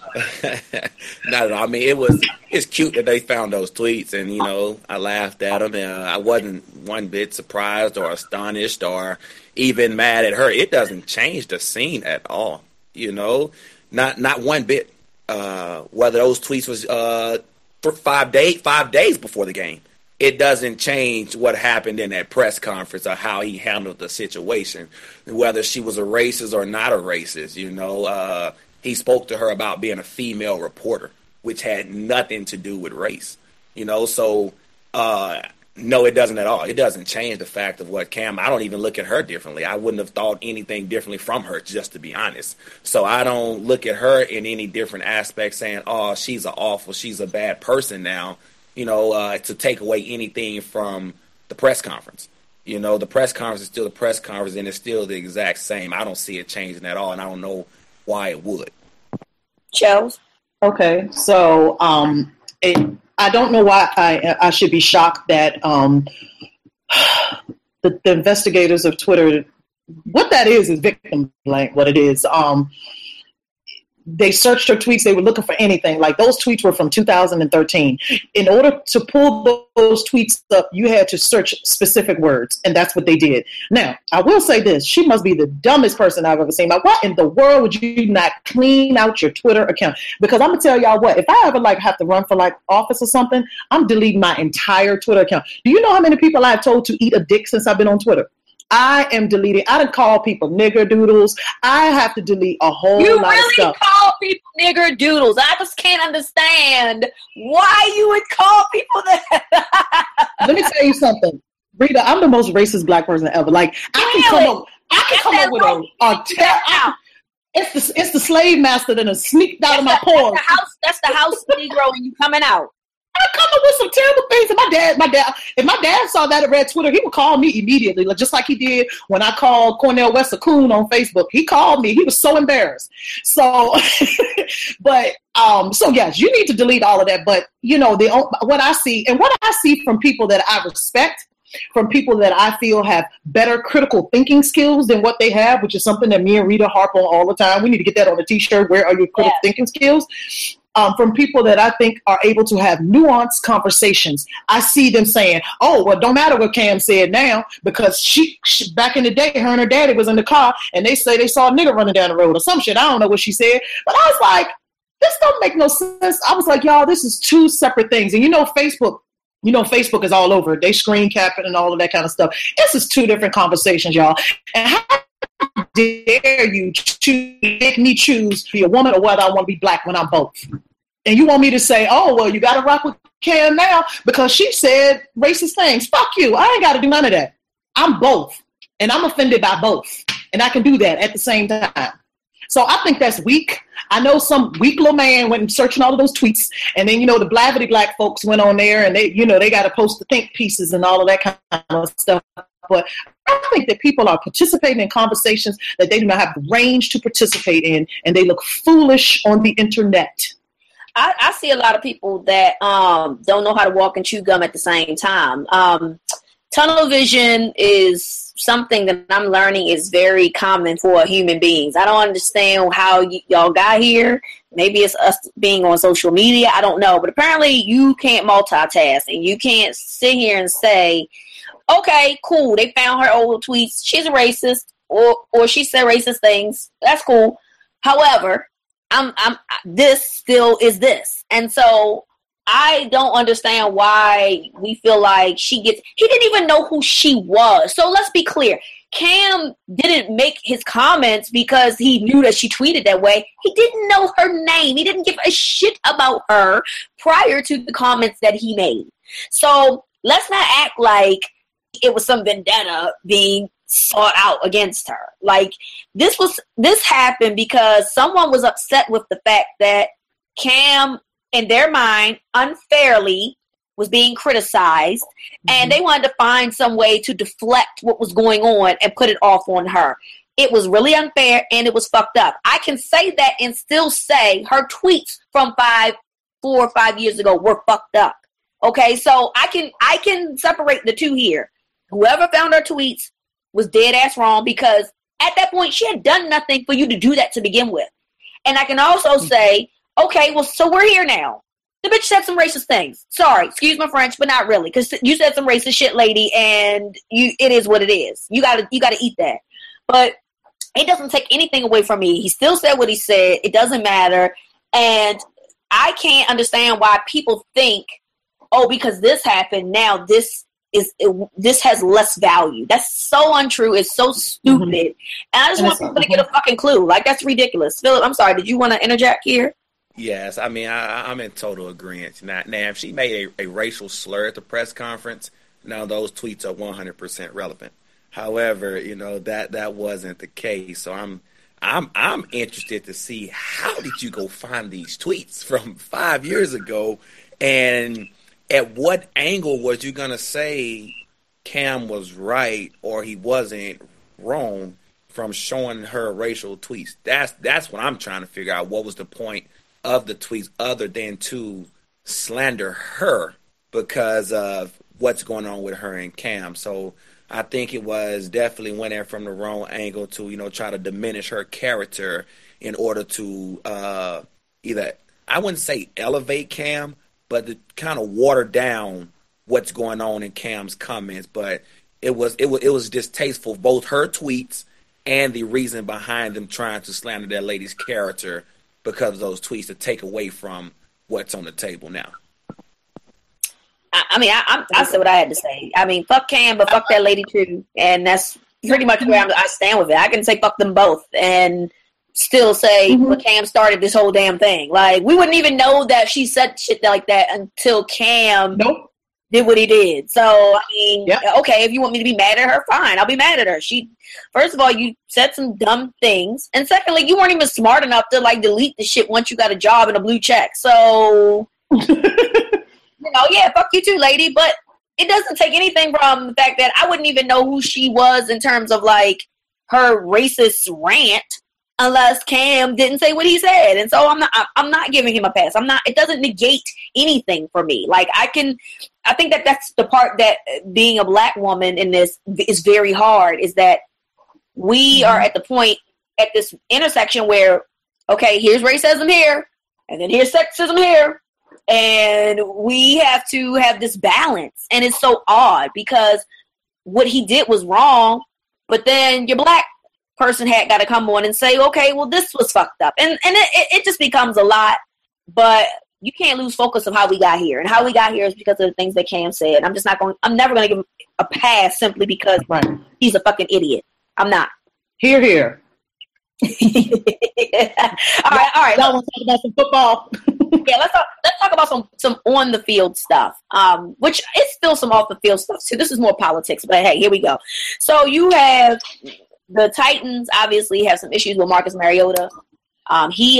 Not at all. I mean, it was it's cute that they found those tweets, and you know, I laughed at them, and uh, I wasn't one bit surprised or astonished or even mad at her. It doesn't change the scene at all. You know, not not one bit. Uh, whether those tweets was uh for five days five days before the game. It doesn't change what happened in that press conference or how he handled the situation, whether she was a racist or not a racist. You know, uh, he spoke to her about being a female reporter, which had nothing to do with race. You know, so uh, no, it doesn't at all. It doesn't change the fact of what Cam. I don't even look at her differently. I wouldn't have thought anything differently from her, just to be honest. So I don't look at her in any different aspect, saying, "Oh, she's an awful, she's a bad person now." You know, uh, to take away anything from the press conference. You know, the press conference is still the press conference, and it's still the exact same. I don't see it changing at all, and I don't know why it would. Charles? Okay, so um, it, I don't know why I, I should be shocked that um, the, the investigators of Twitter, what that is is victim blank, what it is. Um, They searched her tweets. They were looking for anything. Like, those tweets were from two thousand thirteen. In order to pull those tweets up, you had to search specific words, and that's what they did. Now, I will say this. She must be the dumbest person I've ever seen. Like, why in the world would you not clean out your Twitter account? Because I'm going to tell y'all what, if I ever, like, have to run for, like, office or something, I'm deleting my entire Twitter account. Do you know how many people I've told to eat a dick since I've been on Twitter? I am deleting. I done call people nigger doodles. I have to delete a whole you lot really of stuff. Call people nigger doodles. I just can't understand why you would call people that. Let me tell you something, Rita. I'm the most racist black person ever. Like, I can come up. I can come up with a, a ter- It's the it's the slave master that has sneaked out that's of my the, pores. That's the house. That's the house Negro, and you coming out. I come up with some terrible things. And my dad, my dad, if my dad saw that and read Twitter, he would call me immediately, just like he did when I called Cornel West a coon on Facebook. He called me. He was so embarrassed. So, but, um, so yes, you need to delete all of that. But, you know, the what I see and what I see from people that I respect, from people that I feel have better critical thinking skills than what they have, which is something that me and Rita harp on all the time. We need to get that on a t-shirt. Where are your critical yeah. thinking skills? Um, from people that I think are able to have nuanced conversations. I see them saying, oh, well, don't matter what Cam said now, because she, she back in the day, her and her daddy was in the car, and they say they saw a nigga running down the road or some shit. I don't know what she said. But I was like, this don't make no sense. I was like, y'all, this is two separate things. And you know, Facebook, you know, Facebook is all over. They screen cap it and all of that kind of stuff. This is two different conversations, y'all. And how dare you choose, make me choose to be a woman or whether I want to be black when I'm both? And you want me to say, oh, well, you got to rock with Cam now because she said racist things. Fuck you. I ain't got to do none of that. I'm both. And I'm offended by both. And I can do that at the same time. So I think that's weak. I know some weak little man went and searching all of those tweets, and then, you know, the Blavity Black folks went on there and they, you know, they got to post the think pieces and all of that kind of stuff. But I think that people are participating in conversations that they do not have the range to participate in, and they look foolish on the internet. I, I see a lot of people that um, don't know how to walk and chew gum at the same time. Um, tunnel vision is something that I'm learning is very common for human beings. I don't understand how y- y'all got here. Maybe it's us being on social media. I don't know. But apparently you can't multitask, and you can't sit here and say, okay, cool, they found her old tweets. She's a racist, or or she said racist things. That's cool. However, I'm I'm this still is this. And so I don't understand why we feel like she gets he didn't even know who she was. So let's be clear. Cam didn't make his comments because he knew that she tweeted that way. He didn't know her name. He didn't give a shit about her prior to the comments that he made. So let's not act like it was some vendetta being sought out against her. Like this was this happened because someone was upset with the fact that Cam, in their mind, unfairly was being criticized, mm-hmm. and they wanted to find some way to deflect what was going on and put it off on her. It was really unfair and it was fucked up. I can say that and still say her tweets from five, four or five years ago were fucked up. Okay, so I can I can separate the two here. Whoever found her tweets was dead ass wrong, because at that point she had done nothing for you to do that to begin with. And I can also say, okay, well, so we're here now. The bitch said some racist things. Sorry, excuse my French, but not really, because you said some racist shit, lady, and you it is what it is. You gotta you gotta eat that. But it doesn't take anything away from me. He still said what he said. It doesn't matter. And I can't understand why people think, oh, because this happened, now this is it, this has less value. That's so untrue. It's so stupid. Mm-hmm. And I just and want people to get a fucking clue. Like, that's ridiculous. Philip, I'm sorry. Did you want to interject here? Yes, I mean, I, I'm in total agreement. Now, now, if she made a, a racial slur at the press conference, now those tweets are one hundred percent relevant. However, you know, that that wasn't the case. So I'm I'm I'm interested to see, how did you go find these tweets from five years ago, and at what angle was you gonna say Cam was right or he wasn't wrong from showing her racial tweets? That's that's what I'm trying to figure out. What was the point of the tweets other than to slander her because of what's going on with her and Cam? So I think it was definitely went in from the wrong angle to, you know, try to diminish her character in order to uh, either, I wouldn't say elevate Cam, but to kind of water down what's going on in Cam's comments. But it was it was it was distasteful, both her tweets and the reason behind them trying to slander that lady's character because of those tweets, to take away from what's on the table now. I, I mean, I, I, I said what I had to say. I mean, fuck Cam, but fuck that lady too, and that's pretty much where I'm, I stand with it. I can say fuck them both and still say, mm-hmm. well, Cam started this whole damn thing. Like, we wouldn't even know that she said shit like that until Cam nope. did what he did. So, I mean, yep. okay, if you want me to be mad at her, fine, I'll be mad at her. She, first of all, you said some dumb things. And secondly, you weren't even smart enough to, like, delete the shit once you got a job and a blue check. So, you know, yeah, fuck you too, lady. But it doesn't take anything from the fact that I wouldn't even know who she was in terms of, like, her racist rant unless Cam didn't say what he said. And so I'm not I'm not giving him a pass. I'm not it doesn't negate anything for me. Like, I can I think that that's the part that being a black woman in this is very hard, is that we mm-hmm. are at the point at this intersection where, okay, here's racism here and then here's sexism here, and we have to have this balance. And it's so odd because what he did was wrong, but then your black person had got to come on and say, okay, well, this was fucked up. And and it, it just becomes a lot. But you can't lose focus of how we got here. And how we got here is because of the things that Cam said. I'm just not going, I'm never going to give him a pass simply because right. he's a fucking idiot. I'm not. Hear, hear. all right, all right. Y'all want to talk about some football? yeah, let's talk, let's talk about some, some on the field stuff, um, which is still some off the field stuff. So this is more politics, but hey, here we go. So you have the Titans obviously have some issues with Marcus Mariota. Um, he is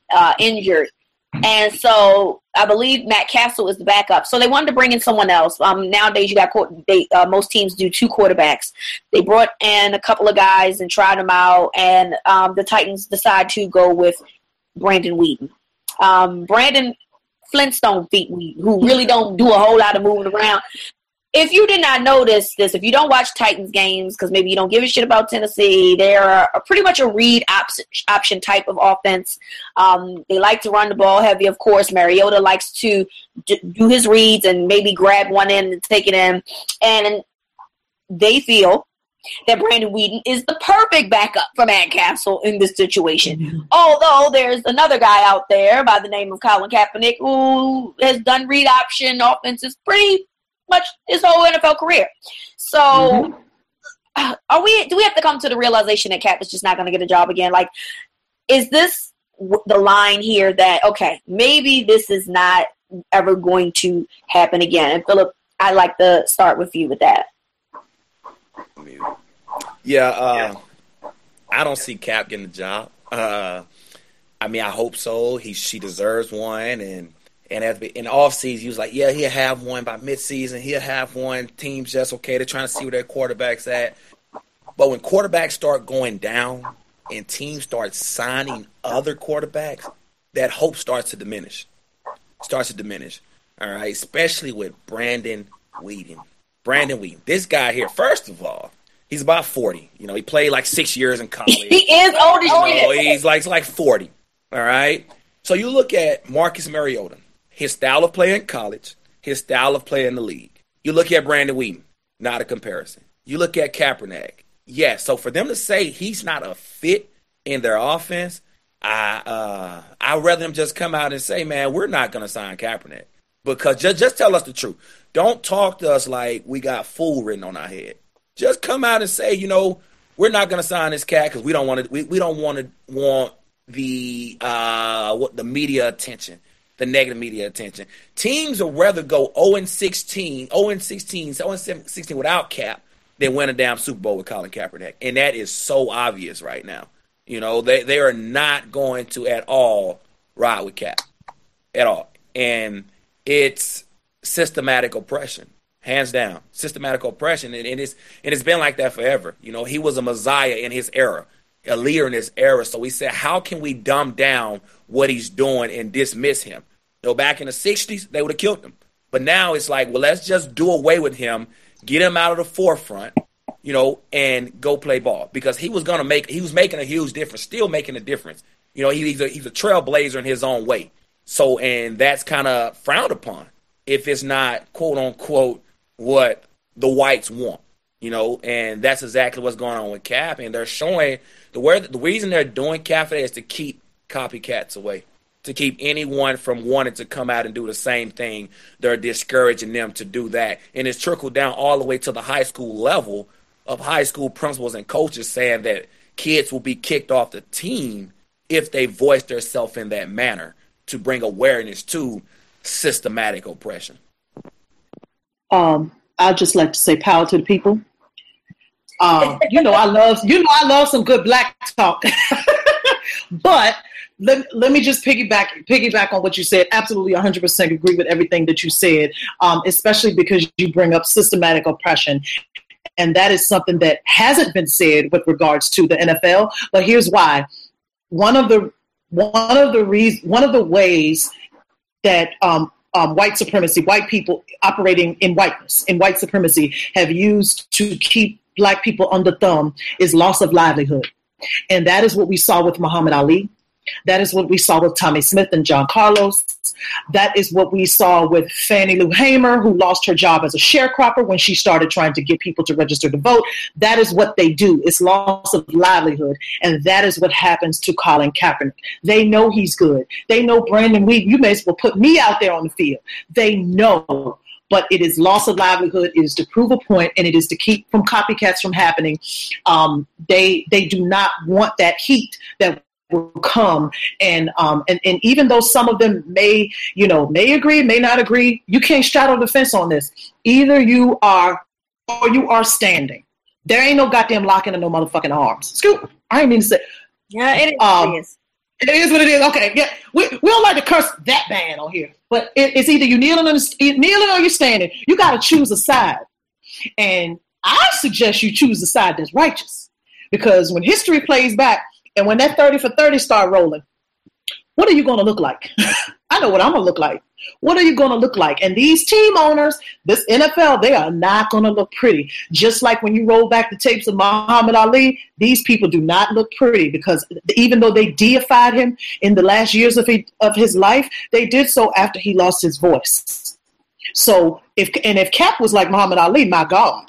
uh, injured. And so I believe Matt Castle is the backup. So they wanted to bring in someone else. Um, nowadays, you got they, uh, most teams do two quarterbacks. They brought in a couple of guys and tried them out, and um, the Titans decide to go with Brandon Weeden. Um, Brandon Flintstone feet, who really don't do a whole lot of moving around. If you did not notice this, if you don't watch Titans games, because maybe you don't give a shit about Tennessee, they're a, pretty much a read op- option type of offense. Um, they like to run the ball heavy, of course. Mariota likes to d- do his reads and maybe grab one in and take it in. And they feel that Brandon Weeden is the perfect backup for Matt Castle in this situation. Mm-hmm. Although there's another guy out there by the name of Colin Kaepernick who has done read option offenses pretty much his whole N F L career. So mm-hmm. are we, do we have to come to the realization that Cap is just not going to get a job again? Like, is this w- the line here that, okay, maybe this is not ever going to happen again? And Philip, I'd like to start with you with that. Yeah, uh, I don't see Cap getting a job. Uh, I mean, I hope so. He, she deserves one, and And at the, in the offseason, he was like, yeah, he'll have one by midseason. He'll have one. Team's just okay. They're trying to see where their quarterback's at. But when quarterbacks start going down and teams start signing other quarterbacks, that hope starts to diminish. Starts to diminish. All right? Especially with Brandon Weeden. Brandon Weeden. This guy here, first of all, he's about forty. You know, he played like six years in college. He is old as shit. You know, he's like, he's like forty. All right? So you look at Marcus Mariota. His style of play in college, his style of play in the league. You look at Brandon Weeden, not a comparison. You look at Kaepernick. Yes, so for them to say he's not a fit in their offense, I, uh, I'd rather them just come out and say, man, we're not going to sign Kaepernick. Because just, just tell us the truth. Don't talk to us like we got fool written on our head. Just come out and say, you know, we're not going to sign this cat because we don't want to. We, we don't want to want the uh, what the media attention. The negative media attention. Teams will rather go oh and sixteen, oh and sixteen, oh and sixteen without Cap than win a damn Super Bowl with Colin Kaepernick. And that is so obvious right now. You know, they, they are not going to at all ride with Cap. At all. And it's systematic oppression. Hands down. Systematic oppression. And, and, it's, and it's been like that forever. You know, he was a messiah in his era. A leader in his era. So we said, how can we dumb down what he's doing and dismiss him? You know, back in the sixties, they would have killed him. But now it's like, well, let's just do away with him, get him out of the forefront, you know, and go play ball. Because he was going to make, he was making a huge difference, still making a difference. You know, he, he's, a, he's a trailblazer in his own way. So, and that's kind of frowned upon if it's not, quote unquote, what the whites want. You know, and that's exactly what's going on with Cap. And they're showing the where the reason they're doing Cap is to keep copycats away, to keep anyone from wanting to come out and do the same thing. They're discouraging them to do that. And it's trickled down all the way to the high school level of high school principals and coaches saying that kids will be kicked off the team if they voice themselves in that manner to bring awareness to systematic oppression. Um. I'd just like to say power to the people. Um, you know, I love, you know, I love some good black talk, but let, let me just piggyback, piggyback on what you said. Absolutely. one hundred percent agree with everything that you said. Um, especially because you bring up systematic oppression. And that is something that hasn't been said with regards to the N F L, but here's why. One of the, one of the reasons, one of the ways that, um, Um, white supremacy, white people operating in whiteness, in white supremacy, have used to keep black people under thumb is loss of livelihood. And that is what we saw with Muhammad Ali. That is what we saw with Tommy Smith and John Carlos. That is what we saw with Fannie Lou Hamer, who lost her job as a sharecropper when she started trying to get people to register to vote. That is what they do. It's loss of livelihood. And that is what happens to Colin Kaepernick. They know he's good. They know Brandon Weeden. You may as well put me out there on the field. They know. But it is loss of livelihood. It is to prove a point, and it is to keep from copycats from happening. Um, they they do not want that heat that will come, and um and, and even though some of them may you know may agree, may not agree, you can't straddle the fence on this. Either you are or you are standing. There ain't no goddamn locking in no motherfucking arms. Scoop. I ain't mean to say. Yeah, it um, is. It is what it is. Okay, yeah, we, we don't like to curse that bad on here, but it, it's either you kneeling or kneeling or you're standing. You got to choose a side, and I suggest you choose the side that's righteous, because when history plays back and when that thirty for thirty start rolling, what are you going to look like? I know what I'm going to look like. What are you going to look like? And these team owners, this N F L, they are not going to look pretty. Just like when you roll back the tapes of Muhammad Ali, these people do not look pretty, because even though they deified him in the last years of, he, of his life, they did so after he lost his voice. So, if and if Cap was like Muhammad Ali, my God.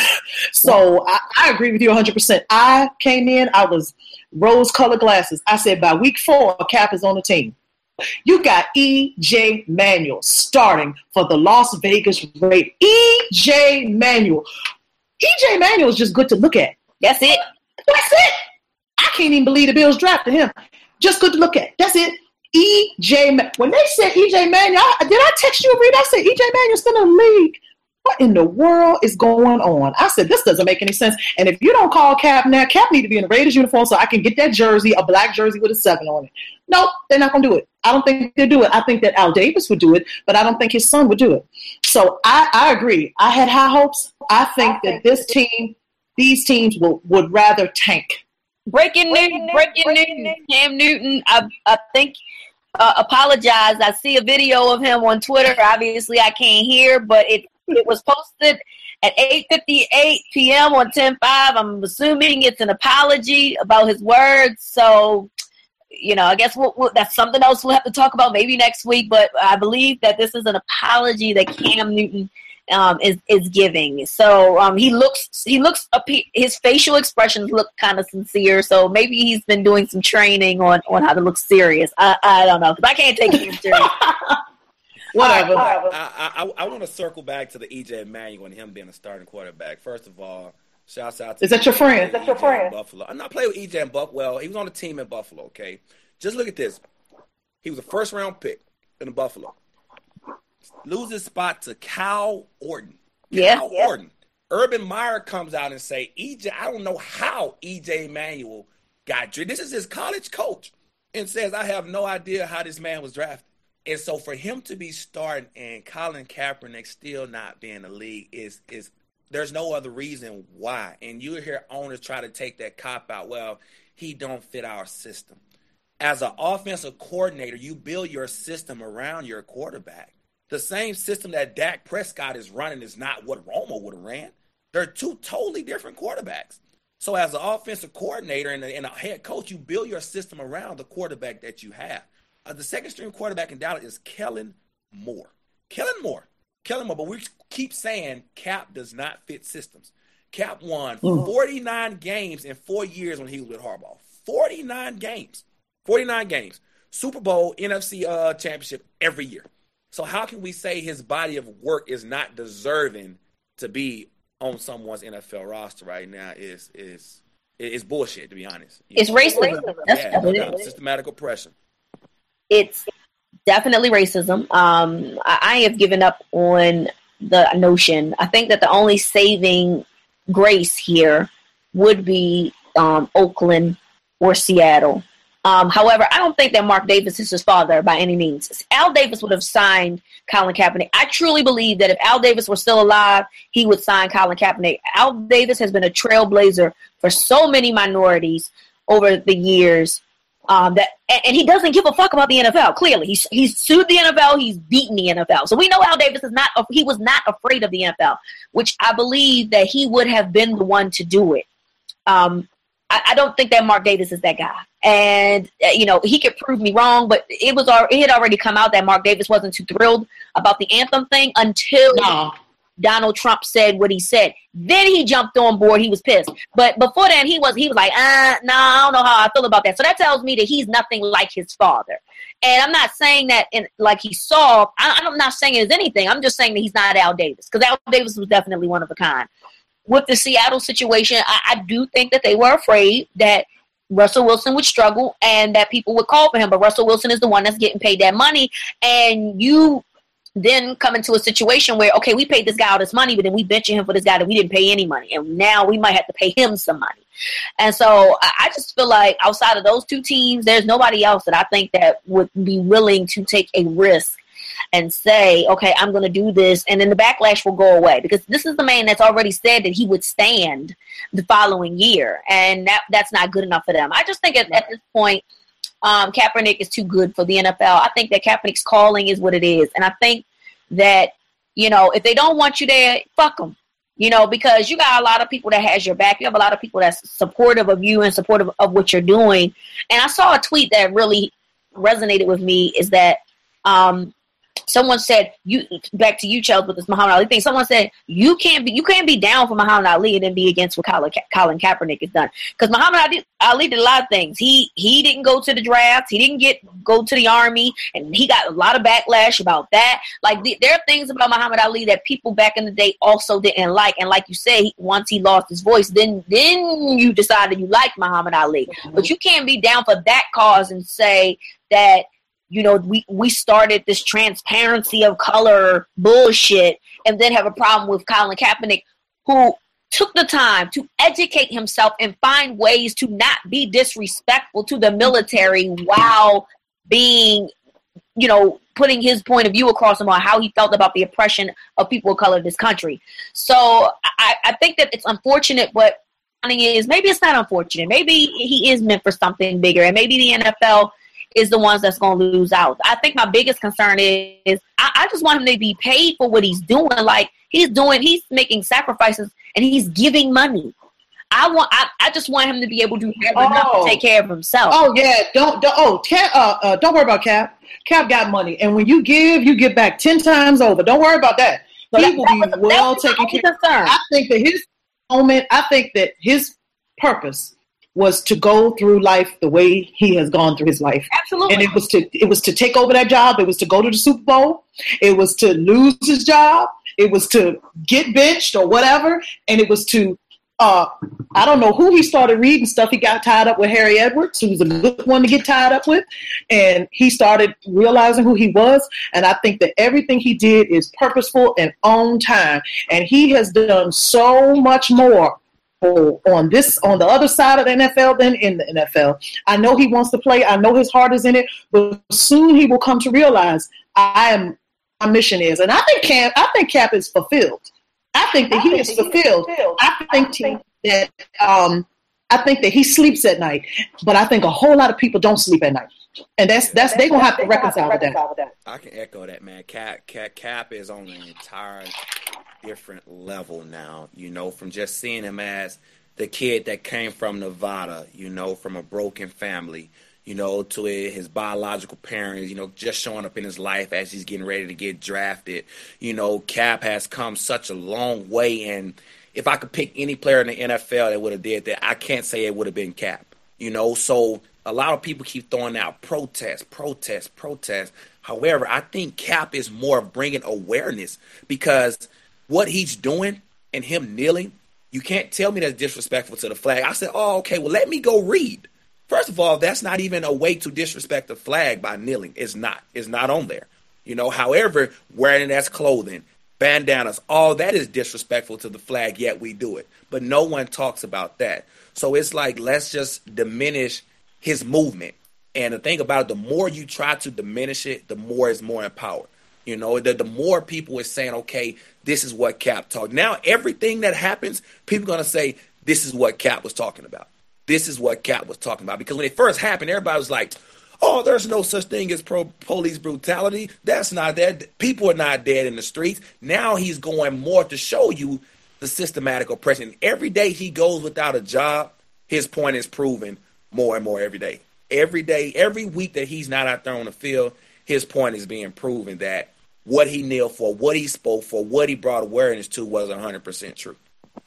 So I, I agree with you one hundred percent. I came in, I was rose-colored glasses. I said by week four, Cap is on the team. You got E J Manuel starting for the Las Vegas Raiders. E J Manuel. E J Manuel is just good to look at. That's it. That's it. I can't even believe the Bills drafted him. Just good to look at. That's it. E J Ma- When they said E J Manuel, I, did I text you, Reed? I said, E J Manuel's still in the league. What in the world is going on? I said, this doesn't make any sense. And if you don't call Cap now, Cap need to be in the Raiders uniform so I can get that jersey, a black jersey with a seven on it. No, they're not going to do it. I don't think they'll do it. I think that Al Davis would do it, but I don't think his son would do it. So I, I agree. I had high hopes. I think that this team, these teams will, would rather tank. Breaking news, breaking news. Cam Newton, I, I think, uh, apologized. I see a video of him on Twitter. Obviously, I can't hear, but it It was posted at eight fifty-eight p.m. on ten five. I'm assuming it's an apology about his words. So, you know, I guess we'll, we'll, that's something else we'll have to talk about maybe next week. But I believe that this is an apology that Cam Newton um, is is giving. So um, he looks he looks up. His facial expressions look kind of sincere. So maybe he's been doing some training on, on how to look serious. I, I don't know, because I can't take him serious. Whatever. I, I, I, I want to circle back to the E J Manuel and him being a starting quarterback. First of all, shouts out to Is that your friend? Is that your friend? Buffalo. I'm not playing with E J in Buffalo. Well, he was on the team in Buffalo, okay? Just look at this. He was a first round pick in Buffalo. Loses spot to Kyle Orton. Yeah. Kyle yeah. Orton. Urban Meyer comes out and say, E J, I don't know how E J Manuel got drafted. This is his college coach. And says, I have no idea how this man was drafted. And so for him to be starting and Colin Kaepernick still not being in the league is is there's no other reason why. And you hear owners try to take that cop out. Well, he don't fit our system. As an offensive coordinator, you build your system around your quarterback. The same system that Dak Prescott is running is not what Romo would have ran. They're two totally different quarterbacks. So as an offensive coordinator and a, and a head coach, you build your system around the quarterback that you have. Uh, the second-string quarterback in Dallas is Kellen Moore. Kellen Moore. Kellen Moore. But we keep saying Cap does not fit systems. Cap won forty-nine games in four years when he was with Harbaugh. forty-nine games. forty-nine games. Super Bowl, N F C uh, championship every year. So how can we say his body of work is not deserving to be on someone's N F L roster right now is is is bullshit, to be honest. You it's know? racism. That's yeah, what no, it is. Systematic oppression. It's definitely racism. Um, I, I have given up on the notion. I think that the only saving grace here would be um, Oakland or Seattle. Um, however, I don't think that Mark Davis is his father by any means. Al Davis would have signed Colin Kaepernick. I truly believe that if Al Davis were still alive, he would sign Colin Kaepernick. Al Davis has been a trailblazer for so many minorities over the years. Um, that and, and he doesn't give a fuck about the N F L. Clearly, he's he's sued the N F L. He's beaten the N F L. So we know Al Davis is not. He was not afraid of the N F L, which I believe that he would have been the one to do it. Um, I, I don't think that Mark Davis is that guy, and uh, you know he could prove me wrong. But it was it had already come out that Mark Davis wasn't too thrilled about the anthem thing until. No. Donald Trump said what he said. Then he jumped on board. He was pissed. But before then, he was he was like, uh, no, I don't know how I feel about that. So that tells me that he's nothing like his father. And I'm not saying that in, like he saw. I, I'm not saying it's anything. I'm just saying that he's not Al Davis, because Al Davis was definitely one of a kind. With the Seattle situation, I, I do think that they were afraid that Russell Wilson would struggle and that people would call for him. But Russell Wilson is the one that's getting paid that money. And you then come into a situation where, okay, we paid this guy all this money, but then we benching him for this guy that we didn't pay any money. And now we might have to pay him some money. And so I just feel like outside of those two teams, there's nobody else that I think that would be willing to take a risk and say, okay, I'm going to do this. And then the backlash will go away, because this is the man that's already said that he would stand the following year. And that that's not good enough for them. I just think at, at this point, Um, Kaepernick is too good for the N F L. I think that Kaepernick's calling is what it is. And I think that, you know, if they don't want you there, fuck them. You know, because you got a lot of people that has your back. You have a lot of people that's supportive of you and supportive of what you're doing. And I saw a tweet that really resonated with me, is that um, someone said, "You back to you, Chelsea, with this Muhammad Ali thing." Someone said, "You can't be, you can't be down for Muhammad Ali and then be against what Colin, Ka- Colin Kaepernick has done." Because Muhammad Ali, Ali did a lot of things. He he didn't go to the draft. He didn't get go to the army, and he got a lot of backlash about that. Like the, there are things about Muhammad Ali that people back in the day also didn't like. And like you say, once he lost his voice, then then you decided you like Muhammad Ali. Mm-hmm. But you can't be down for that cause and say that, you know, we, we started this transparency of color bullshit and then have a problem with Colin Kaepernick, who took the time to educate himself and find ways to not be disrespectful to the military while being, you know, putting his point of view across on how he felt about the oppression of people of color in this country. So I, I think that it's unfortunate, but is maybe it's not unfortunate. Maybe he is meant for something bigger, and maybe the N F L is the ones that's going to lose out. I think my biggest concern is, is I, I just want him to be paid for what he's doing. Like he's doing, he's making sacrifices and he's giving money. I want, I, I just want him to be able to have oh. enough to take care of himself. Oh yeah, don't, don't oh, Cap, uh, uh, don't worry about Cap. Cap got money, and when you give, you get back ten times over. Don't worry about that. So he that, will that be was, well taken care of. I think that his moment, I think that his purpose was to go through life the way he has gone through his life. Absolutely. And it was to it was to take over that job. It was to go to the Super Bowl. It was to lose his job. It was to get benched or whatever. And it was to, uh, I don't know who he started reading stuff. He got tied up with Harry Edwards, who was a good one to get tied up with. And he started realizing who he was. And I think that everything he did is purposeful and on time. And he has done so much more on this, on the other side of the N F L than in the N F L. I know he wants to play. I know his heart is in it, but soon he will come to realize I am, my mission is. And I think Cap, I think Cap is fulfilled. I think that I he think is fulfilled. fulfilled. I think, I think that, um, I think that he sleeps at night, but I think a whole lot of people don't sleep at night. And that's, that's, that's they're going to have to reconcile with that. I can echo that, man. Cap, Cap, Cap is on an entire different level now, you know, from just seeing him as the kid that came from Nevada, you know, from a broken family, you know, to his biological parents, you know, just showing up in his life as he's getting ready to get drafted. You know, Cap has come such a long way, and if I could pick any player in the N F L that would have did that, I can't say it would have been Cap, you know. So a lot of people keep throwing out protest, protest, protest. However, I think Cap is more of bringing awareness, because what he's doing and him kneeling, you can't tell me that's disrespectful to the flag. I said, oh, okay, well, let me go read. First of all, that's not even a way to disrespect the flag by kneeling. It's not. It's not on there. You know, however, wearing that's clothing, bandanas, all that is disrespectful to the flag, yet we do it. But no one talks about that. So it's like, let's just diminish his movement. And the thing about it, the more you try to diminish it, the more it's more empowered. You know, the, the more people are saying, okay, this is what Cap talked. Now, everything that happens, people are going to say, this is what Cap was talking about. This is what Cap was talking about. Because when it first happened, everybody was like, oh, there's no such thing as pro- police brutality. That's not that. People are not dead in the streets. Now he's going more to show you the systematic oppression. Every day he goes without a job, his point is proven more and more every day. Every day, every week that he's not out there on the field, his point is being proven that what he kneeled for, what he spoke for, what he brought awareness to was one hundred percent true.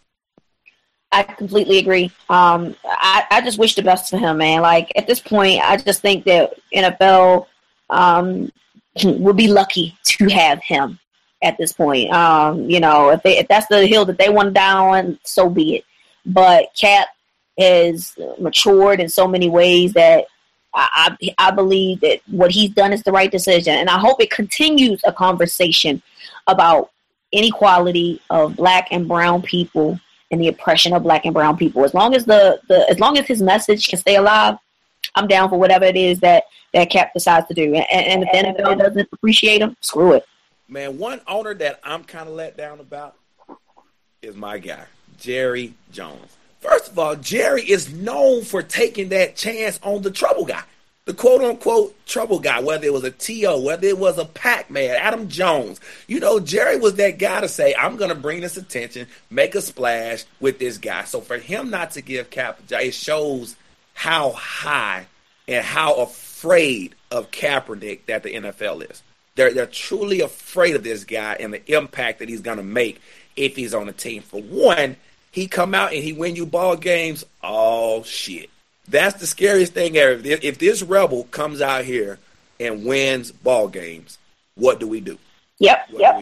I completely agree. Um, I, I just wish the best for him, man. Like, at this point, I just think that N F L um, would be lucky to have him at this point. Um, you know, if, they, if that's the hill that they want to die on, so be it. But Cap has matured in so many ways that I, I I believe that what he's done is the right decision, and I hope it continues a conversation about inequality of black and brown people and the oppression of black and brown people. As long as the, the as long as his message can stay alive, I'm down for whatever it is that, that Cap decides to do. And, and if the N F L doesn't appreciate him, screw it. Man, one owner that I'm kind of let down about is my guy, Jerry Jones. First of all, Jerry is known for taking that chance on the trouble guy, the quote-unquote trouble guy, whether it was a T O, whether it was a Pac-Man, Adam Jones. You know, Jerry was that guy to say, I'm going to bring this attention, make a splash with this guy. So for him not to give Cap, it shows how high and how afraid of Kaepernick that the N F L is. They're, they're truly afraid of this guy and the impact that he's going to make if he's on the team. For one, he come out and he win you ball games. Oh, shit. That's the scariest thing ever. If this rebel comes out here and wins ball games, what do we do? Yep, what yep. do we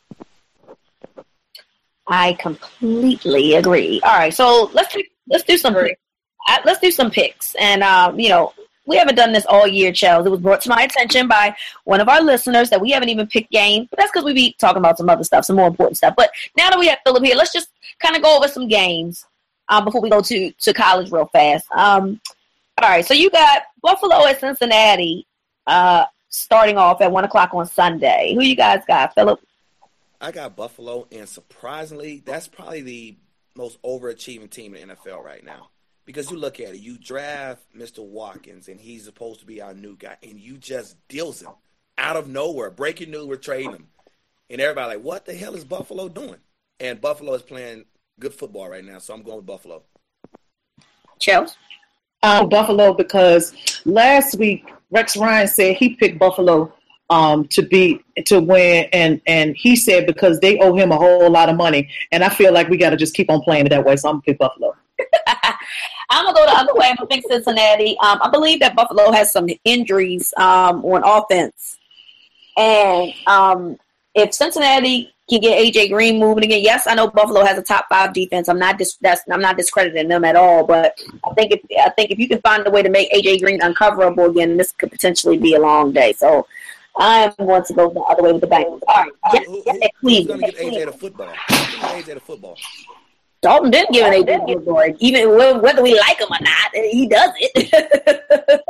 do? I completely agree. All right, so let's do, let's do some picks. Let's do some picks. And, um, you know, we haven't done this all year, Chels. It was brought to my attention by one of our listeners that we haven't even picked games. But that's because we be talking about some other stuff, some more important stuff. But now that we have Philip here, let's just kind of go over some games um, before we go to, to college real fast. Um, all right, so you got Buffalo at Cincinnati uh, starting off at one o'clock on Sunday. Who you guys got, Philip? I got Buffalo, and surprisingly, that's probably the most overachieving team in the N F L right now. Because you look at it, you draft Mister Watkins, and he's supposed to be our new guy, and you just deals him out of nowhere. Breaking news, we're trading him. And everybody like, what the hell is Buffalo doing? And Buffalo is playing good football right now, so I'm going with Buffalo. Chels? Um, Buffalo, because last week Rex Ryan said he picked Buffalo um, to be to win, and, and he said because they owe him a whole lot of money. And I feel like we got to just keep on playing it that way, so I'm going to pick Buffalo. I'm going to go the other way. I'm going to pick Cincinnati. Um, I believe that Buffalo has some injuries um, on offense. And um, if Cincinnati can get A J Green moving again, yes, I know Buffalo has a top five defense. I'm not dis- that's, I'm not discrediting them at all. But I think if I think if you can find a way to make A J Green uncoverable again, this could potentially be a long day. So I'm going to go the other way with the Bengals. All right. Yes, who, yes, who, who's going to yes, give A J the football? Who's going to give A J the football? Dalton didn't give an A J football. Even whether we like him or not, he does it.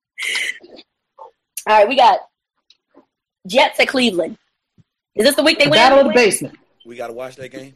All right, we got Jets at Cleveland. Is this the week they win? Battle of the basement. We got to watch that game?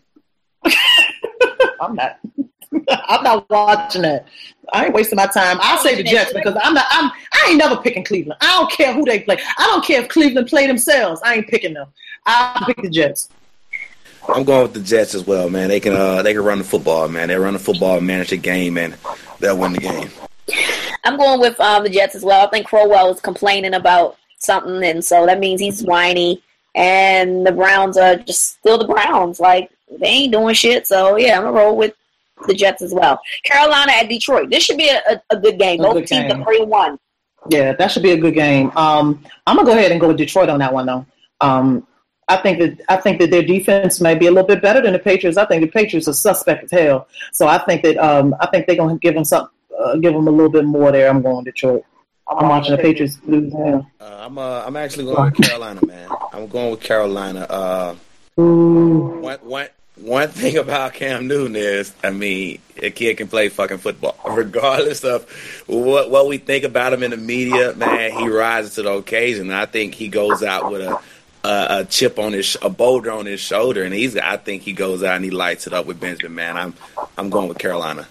I'm not. I'm not watching that. I ain't wasting my time. I'll say the Jets because I'm not. I'm. I ain't never picking Cleveland. I don't care who they play. I don't care if Cleveland play themselves. I ain't picking them. I'll pick the Jets. I'm going with the Jets as well, man. They can uh, they can run the football, man. They run the football, manage the game, and they'll win the game. I'm going with um, the Jets as well. I think Crowell is complaining about something, and so that means he's whiny. And the Browns are just still the Browns. Like, they ain't doing shit. So, yeah, I'm going to roll with the Jets as well. Carolina at Detroit. This should be a, a, a good game. A Both good teams game. are three and one. Yeah, that should be a good game. Um, I'm gonna go ahead and go with Detroit on that one, though. Um, I think that I think that their defense may be a little bit better than the Patriots. I think the Patriots are suspect as hell. So I think that um, I think they're gonna give them some, uh, give them a little bit more there. I'm going Detroit. I'm watching the Patriots lose. Yeah. Uh, I'm uh, I'm actually going with Carolina, man. I'm going with Carolina. Uh, Ooh. one one one thing about Cam Newton is, I mean, a kid can play fucking football, regardless of what what we think about him in the media. Man, he rises to the occasion. I think he goes out with a a, a chip on his, a boulder on his shoulder, and he's. I think he goes out and he lights it up with Benjamin. Man, I'm I'm going with Carolina.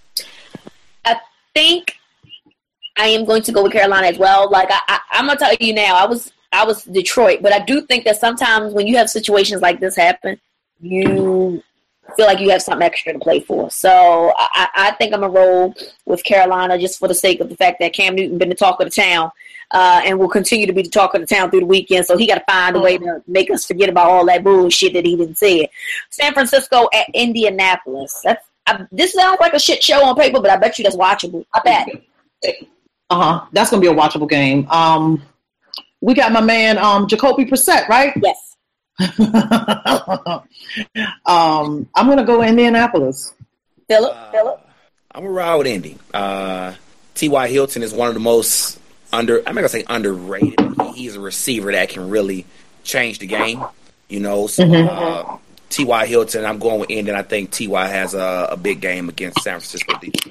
I think I am going to go with Carolina as well. Like I, I, I'm gonna tell you now, I was I was Detroit, but I do think that sometimes when you have situations like this happen, you feel like you have something extra to play for. So I, I think I'm gonna roll with Carolina just for the sake of the fact that Cam Newton been the talk of the town, uh, and will continue to be the talk of the town through the weekend. So he got to find a way to make us forget about all that bullshit that he didn't say. San Francisco at Indianapolis. That's I, this sounds like a shit show on paper, but I bet you that's watchable. I bet. Uh huh. That's gonna be a watchable game. Um, we got my man um, Jacoby Brissett, right? Yes. um, I'm gonna go Indianapolis. Philip. Uh, Philip. I'm gonna ride with Indy. Uh, T Y. Hilton is one of the most under. I'm not gonna say underrated. But he's a receiver that can really change the game. You know, so mm-hmm. uh, T Y. Hilton. I'm going with Indy. I think T Y has a, a big game against San Francisco defense.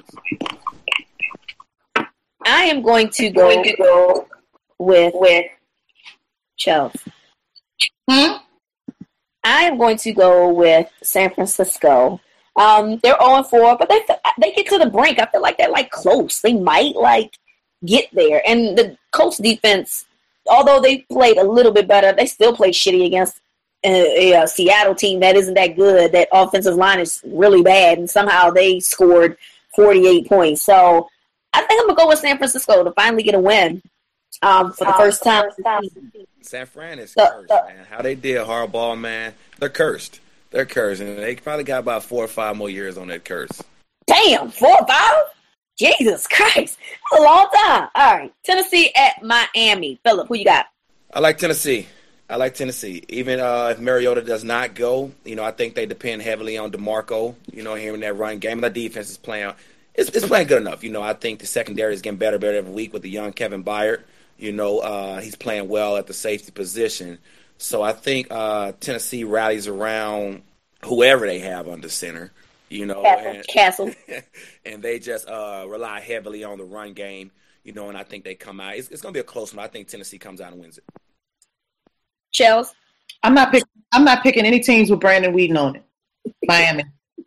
I am going to go, going to go with with Chelsea. Hmm? I am going to go with San Francisco. Um, they're oh and four, but they they get to the brink. I feel like they're like close. They might like get there. And the Colts defense, although they played a little bit better, they still played shitty against a, a Seattle team that isn't that good. That offensive line is really bad, and somehow they scored forty-eight points. So I think I'm gonna go with San Francisco to finally get a win um, for the um, first time. San Fran is cursed, uh, uh, man. How they did hardball, man. They're cursed. They're cursed, and they probably got about four or five more years on that curse. Damn, four or five? Jesus Christ. That's a long time. All right. Tennessee at Miami. Philip, who you got? I like Tennessee. I like Tennessee. Even uh, if Mariota does not go, you know, I think they depend heavily on DeMarco, you know, here in that run game. And the defense is playing it's, it's playing good enough. You know, I think the secondary is getting better, better every week with the young Kevin Byard. You know, uh, he's playing well at the safety position. So I think uh, Tennessee rallies around whoever they have under center, you know. Castle. And, Castle. and they just uh, rely heavily on the run game, you know, and I think they come out. It's, it's going to be a close one. I think Tennessee comes out and wins it. Chels? I'm not picking I'm not picking any teams with Brandon Whedon on it. Miami.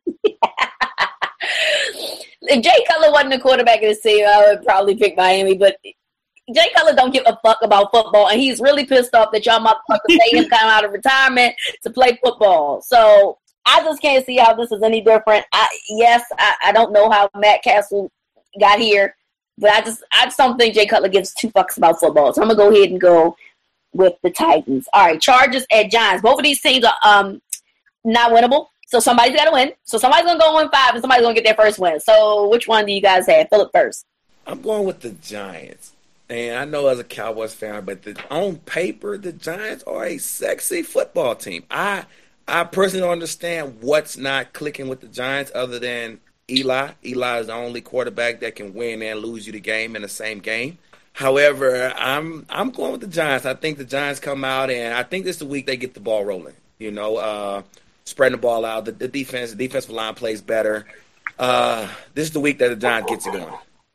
If Jay Cutler wasn't the quarterback of the team, I would probably pick Miami, but Jay Cutler don't give a fuck about football, and he's really pissed off that y'all motherfuckers made him come out of retirement to play football. So I just can't see how this is any different. I, yes, I, I don't know how Matt Castle got here, but I just I just don't think Jay Cutler gives two fucks about football. So I'm gonna go ahead and go with the Titans. All right, Chargers at Giants. Both of these teams are um not winnable. So somebody's got to win. So somebody's gonna go win five, and somebody's gonna get their first win. So which one do you guys have? Philip first. I'm going with the Giants. And I know as a Cowboys fan, but the, on paper, the Giants are a sexy football team. I I personally don't understand what's not clicking with the Giants other than Eli. Eli is the only quarterback that can win and lose you the game in the same game. However, I'm I'm going with the Giants. I think the Giants come out, and I think this is the week they get the ball rolling. You know, uh, spreading the ball out. The, the defense, the defensive line plays better. Uh, this is the week that the Giants gets it going.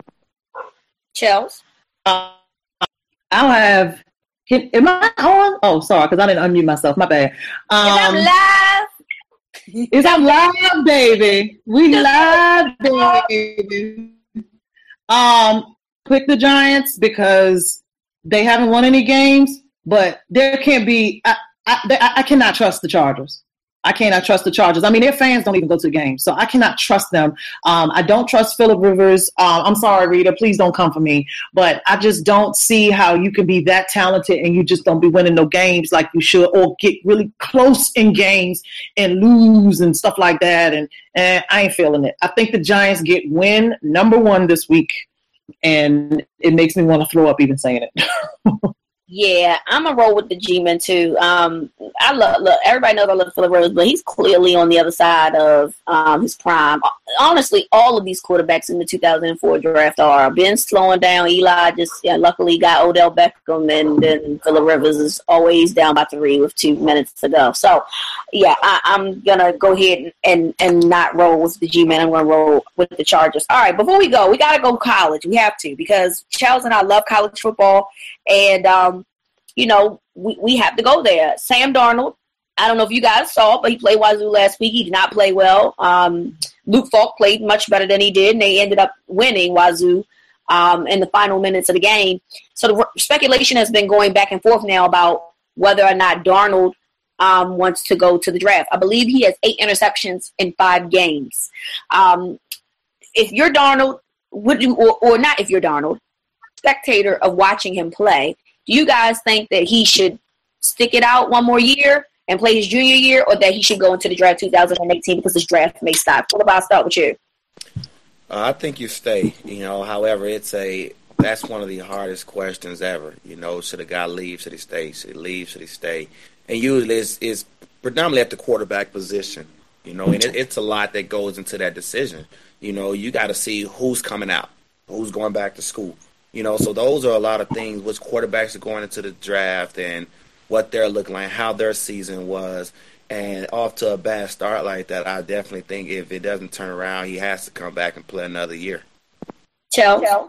Chels? Uh, I'll have. Can, am I on? Oh, sorry, because I didn't unmute myself. My bad. Um, Is that live? Is that live, baby? We live, baby. Um, pick the Giants because they haven't won any games, but there can't be. I, I, I cannot trust the Chargers. I cannot trust the Chargers. I mean, their fans don't even go to the game, so I cannot trust them. Um, I don't trust Phillip Rivers. Um, I'm sorry, Rita. Please don't come for me. But I just don't see how you can be that talented and you just don't be winning no games like you should, or get really close in games and lose and stuff like that. And, and I ain't feeling it. I think the Giants get win number one this week, and it makes me want to throw up even saying it. Yeah, I'm a roll with the G-Man too. Um, I love, look, everybody knows I love Phillip Rivers, but he's clearly on the other side of um, his prime. Honestly, all of these quarterbacks in the two thousand four draft are. Ben slowing down. Eli just yeah, luckily got Odell Beckham, and then Phillip Rivers is always down by three with two minutes to go. So, yeah, I, I'm gonna go ahead and, and, and not roll with the G-Man. I'm gonna roll with the Chargers. All right, before we go, we gotta go college. We have to, because Charles and I love college football, and um, you know, we, we have to go there. Sam Darnold, I don't know if you guys saw, but he played Wazoo last week. He did not play well. Um, Luke Falk played much better than he did, and they ended up winning Wazoo um, in the final minutes of the game. So the speculation has been going back and forth now about whether or not Darnold um, wants to go to the draft. I believe he has eight interceptions in five games. Um, if you're Darnold, would you, or, or not if you're Darnold, spectator of watching him play, do you guys think that he should stick it out one more year and play his junior year, or that he should go into the draft two thousand eighteen because his draft may stop? What about, start with you? Uh, I think you stay. You know, however, it's a that's one of the hardest questions ever. You know, should a guy leave? Should he stay? Should he leave? Should he stay? And usually it's, it's predominantly at the quarterback position. You know, and it, it's a lot that goes into that decision. You know, you got to see who's coming out. who's going back to school. You know, so those are a lot of things, which quarterbacks are going into the draft and what they're looking like, how their season was. And off to a bad start like that, I definitely think if it doesn't turn around, he has to come back and play another year. Chel?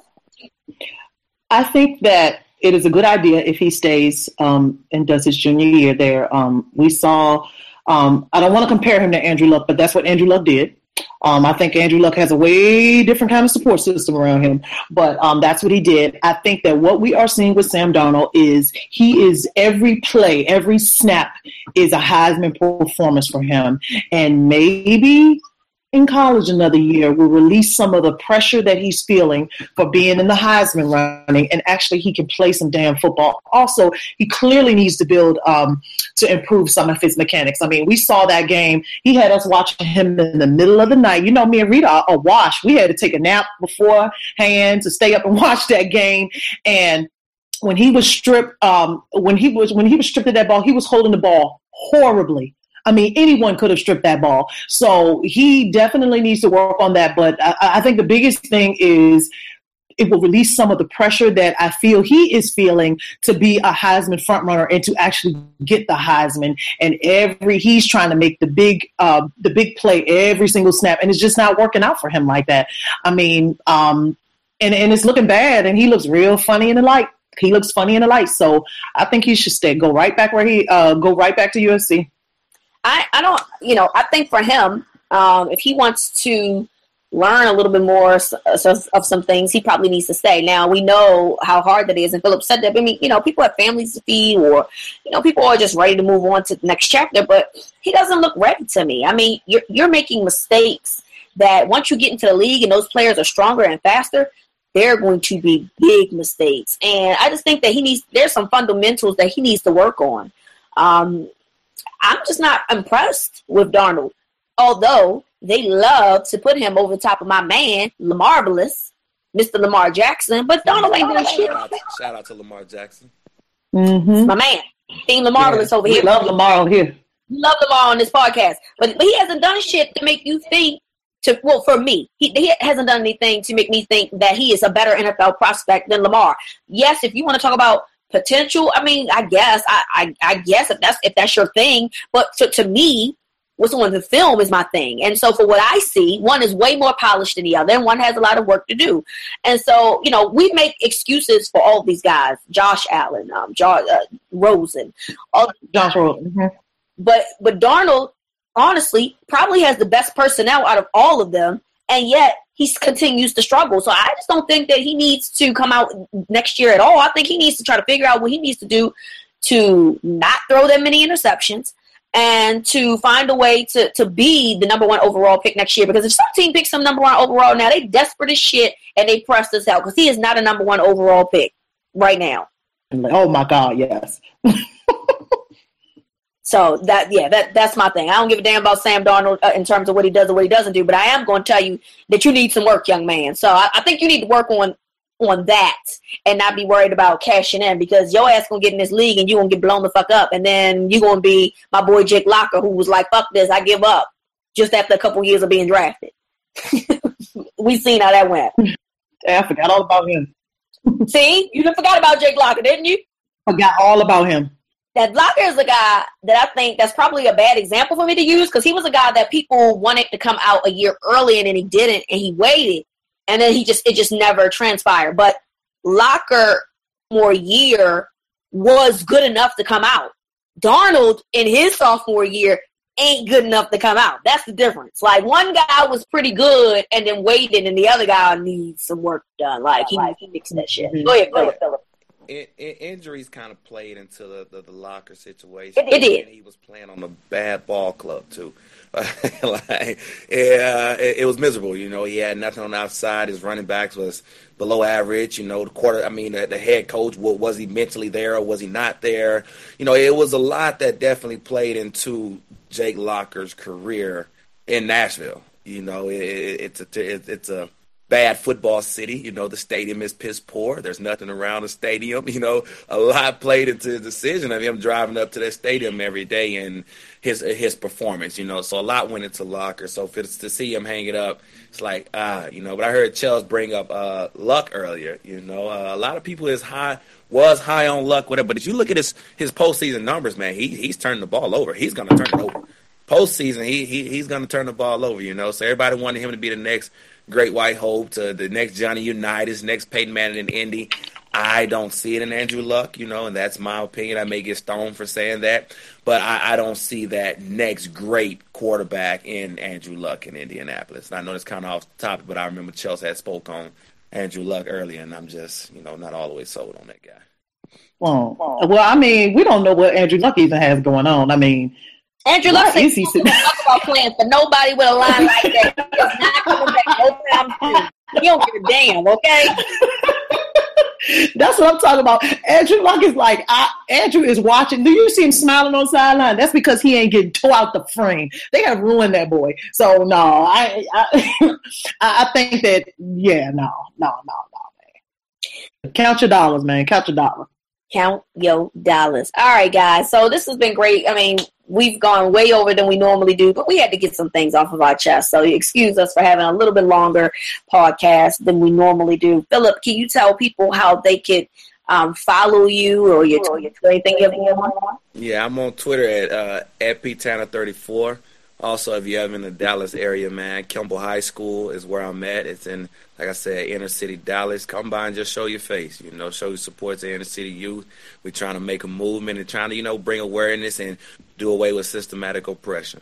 I think that it is a good idea if he stays um, and does his junior year there. Um, we saw, um, I don't want to compare him to Andrew Luck, but that's what Andrew Luck did. Um, I think Andrew Luck has a way different kind of support system around him, but um, that's what he did. I think that what we are seeing with Sam Darnold is he is every play, every snap is a Heisman performance for him. And maybe in college another year will release some of the pressure that he's feeling for being in the Heisman running, and actually he can play some damn football. Also, he clearly needs to build um, to improve some of his mechanics. I mean, we saw that game. He had us watching him in the middle of the night. You know, me and Rita are wash. We had to take a nap beforehand to stay up and watch that game. And when he was stripped, um, when he was when he was stripped of that ball, he was holding the ball horribly. I mean, anyone could have stripped that ball. So he definitely needs to work on that. But I, I think the biggest thing is it will release some of the pressure that I feel he is feeling to be a Heisman frontrunner and to actually get the Heisman. And every he's trying to make the big uh, the big play every single snap, and it's just not working out for him like that. I mean, um, and and it's looking bad, and he looks real funny in the light. He looks funny in the light. So I think he should stay, go right back where he uh, go right back to U S C. I, I don't, you know, I think for him, um, if he wants to learn a little bit more of, of some things, he probably needs to stay. Now, we know how hard that is, and Philip said that. I mean, you know, people have families to feed, or, you know, people are just ready to move on to the next chapter, but he doesn't look ready to me. I mean, you're, you're making mistakes that once you get into the league and those players are stronger and faster, they're going to be big mistakes. And I just think that he needs, there's some fundamentals that he needs to work on. Um, I'm just not impressed with Darnold, although they love to put him over the top of my man, Lamarvelous, Mister Lamar Jackson, but Darnold ain't doing shit. Shout out, shout out to Lamar Jackson. Mm-hmm. My man, Team Lamarvelous yeah, over here. We love Lamar here. We love Lamar on this podcast, but, but he hasn't done shit to make you think, to well, for me, he, he hasn't done anything to make me think that he is a better N F L prospect than Lamar. Yes, if you want to talk about potential, I mean, I guess, I, I, I guess if that's if that's your thing. But to, to me, what's on the film is my thing. And so for what I see, one is way more polished than the other, and one has a lot of work to do. And so, you know, we make excuses for all these guys, Josh Allen, um, Josh, uh, Rosen, all Josh Rosen. Mm-hmm. But but Darnold, honestly, probably has the best personnel out of all of them, and yet he continues to struggle. So I just don't think that he needs to come out next year at all. I think he needs to try to figure out what he needs to do to not throw that many interceptions and to find a way to, to be the number one overall pick next year. Because if some team picks some number one overall now, they desperate as shit and they press this out because he is not a number one overall pick right now. Oh, my God, yes. So that yeah, that that's my thing. I don't give a damn about Sam Darnold uh, in terms of what he does or what he doesn't do, but I am going to tell you that you need some work, young man. So I, I think you need to work on on that and not be worried about cashing in, because your ass gonna get in this league and you gonna get blown the fuck up, and then you gonna be my boy Jake Locker, who was like, "Fuck this, I give up," just after a couple years of being drafted. We seen how that went. Yeah, I forgot all about him. See, you forgot about Jake Locker, didn't you? Forgot all about him. That Locker is a guy that I think that's probably a bad example for me to use, because he was a guy that people wanted to come out a year early and then he didn't, and he waited, and then he just it just never transpired. But Locker, more year, was good enough to come out. Darnold in his sophomore year ain't good enough to come out. That's the difference. Like, one guy was pretty good and then waited, and the other guy needs some work done. Like, he needs to fix that shit. Go ahead, Philip. Philip. It, it, injuries kind of played into the, the, the Locker situation. It, it did. And he was playing on a bad ball club, too. like, yeah, it, it was miserable. You know, he had nothing on the outside. His running backs was below average. You know, the quarter, I mean, the, the head coach, was he mentally there or was he not there? You know, it was a lot that definitely played into Jake Locker's career in Nashville. You know, it, it, it's a, it, it's a, bad football city. You know, the stadium is piss poor. There's nothing around the stadium. You know, a lot played into the decision of him driving up to that stadium every day and his his performance. You know, so a lot went into Locker. So for to see him hang it up, it's like ah, you know. But I heard Chels bring up uh, Luck earlier. You know, uh, a lot of people is high was high on Luck with it, but if you look at his his postseason numbers, man, he he's turning the ball over. He's gonna turn it over. Postseason, he he he's gonna turn the ball over. You know, so everybody wanted him to be the next Great White Hope, to the next Johnny Unitas, next Peyton Manning in Indy. I don't see it in Andrew Luck, you know, and that's my opinion. I may get stoned for saying that, but I, I don't see that next great quarterback in Andrew Luck in Indianapolis. And I know it's kind of off the topic, but I remember Chelsea had spoke on Andrew Luck earlier, and I'm just, you know, not all the way sold on that guy. Well, well, I mean, we don't know what Andrew Luck even has going on. I mean, Andrew Luck said he don't talk about playing for nobody with a line like that. He's not coming back no time soon. He don't give a damn, okay? That's what I'm talking about. Andrew Luck is like, I, Andrew is watching. Do you see him smiling on the sideline? That's because he ain't getting tore out the frame. They have ruined that boy. So, no, I I, I think that, yeah, no, no, no, no, man. Count your dollars, man. Count your dollars. Count your dollars. All right, guys. So this has been great. I mean, we've gone way over than we normally do, but we had to get some things off of our chest. So excuse us for having a little bit longer podcast than we normally do. Philip, can you tell people how they could um, follow you or your Twitter, anything you want? Yeah, I'm on Twitter at uh, at P Tanner thirty-four. Also, if you're ever in the Dallas area, man, Kimball High School is where I'm at. It's in, like I said, inner city Dallas. Come by and just show your face, you know, show your support to inner city youth. We're trying to make a movement and trying to, you know, bring awareness and do away with systematic oppression.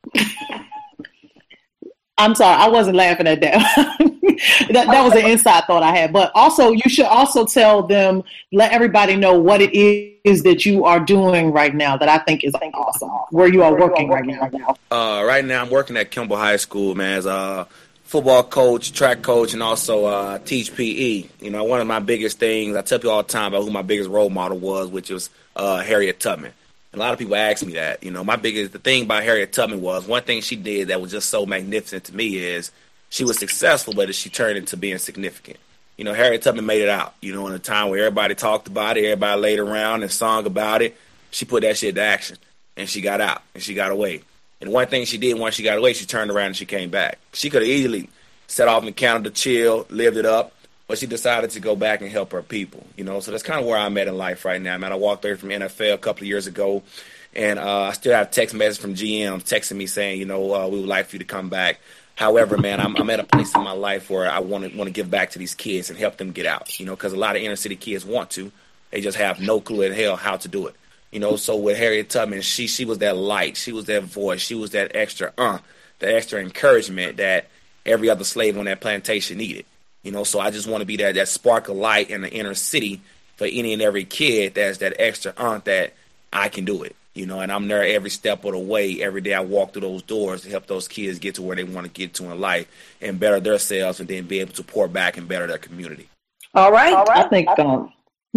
I'm sorry, I wasn't laughing at that. that. That was an inside thought I had. But also, you should also tell them, let everybody know what it is that you are doing right now that I think is awesome, where you are working right now. Uh, right now, I'm working at Kimball High School, man, as a football coach, track coach, and also uh, teach P E. You know, one of my biggest things, I tell people all the time about who my biggest role model was, which was uh, Harriet Tubman. A lot of people ask me that. You know, my biggest, the thing about Harriet Tubman was, one thing she did that was just so magnificent to me is she was successful, but she turned into being significant. You know, Harriet Tubman made it out, you know, in a time where everybody talked about it, everybody laid around and sung about it. She put that shit to action, and she got out, and she got away. And one thing she did once she got away, she turned around and she came back. She could have easily set off in Canada, chill, lived it up, but she decided to go back and help her people, you know. So that's kind of where I'm at in life right now, man. I walked away from the N F L a couple of years ago, and uh, I still have text messages from G Ms texting me saying, you know, uh, we would like for you to come back. However, man, I'm, I'm at a place in my life where I want to want to give back to these kids and help them get out, you know, because a lot of inner city kids want to. They just have no clue in hell how to do it, you know. So with Harriet Tubman, she she was that light. She was that voice. She was that extra, uh, that extra encouragement that every other slave on that plantation needed. You know, so I just want to be that, that spark of light in the inner city for any and every kid that's that extra aunt that I can do it. You know, and I'm there every step of the way. Every day I walk through those doors to help those kids get to where they want to get to in life and better themselves and then be able to pour back and better their community. All right. All right. I think, um,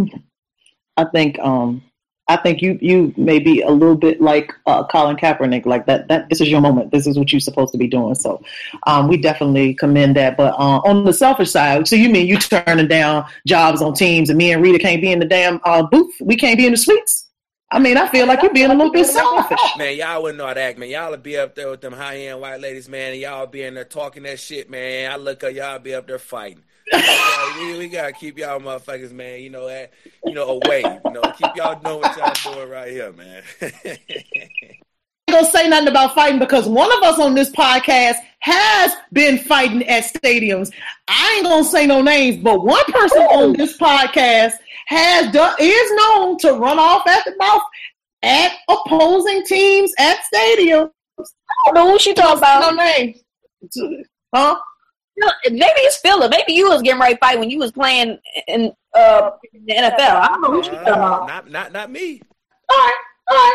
I think, um, I think you, you may be a little bit like uh, Colin Kaepernick, like that, that this is your moment. This is what you're supposed to be doing. So um, we definitely commend that. But uh, on the selfish side, so you mean you turning down jobs on teams and me and Rita can't be in the damn uh, booth? We can't be in the suites? I mean, I feel like you're being a little bit selfish. Man, y'all wouldn't know how to act, man. Y'all would be up there with them high-end white ladies, man, and y'all be in there talking that shit, man. I look up, y'all be up there fighting. we, we got to keep y'all motherfuckers, man, you know, at, you know, away. You know, keep y'all doing what y'all doing right here, man. I ain't going to say nothing about fighting because one of us on this podcast has been fighting at stadiums. I ain't going to say no names, but one person on this podcast has done, is known to run off at the mouth at opposing teams at stadiums. I don't know who she talking about. No names. Huh? Maybe it's Philip. Maybe you was getting right fight when you was playing in, uh, in the N F L. I don't know who she talking about. Not, not, not me. All right, all right.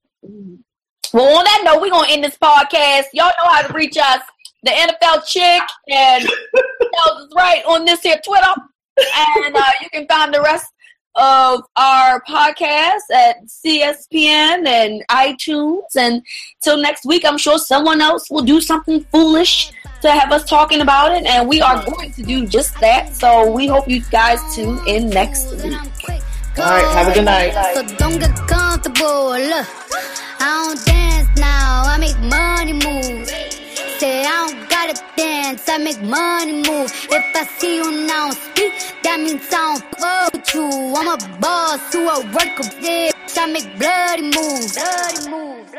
Well, on that note, we're going to end this podcast. Y'all know how to reach us. The N F L Chick and tells us right on this here Twitter. And uh, you can find the rest of our podcast at C S P N and iTunes. And till next week, I'm sure someone else will do something foolish to have us talking about it. And we are going to do just that. So we hope you guys tune in next week. All right, have a good night. So don't get comfortable. Look, I don't dance now, I make money move. Say I don't gotta dance, I make money move. If I see you now speak, that means I don't fuck with you. I'm a boss who a worker, bitch. I make bloody moves. Bloody moves.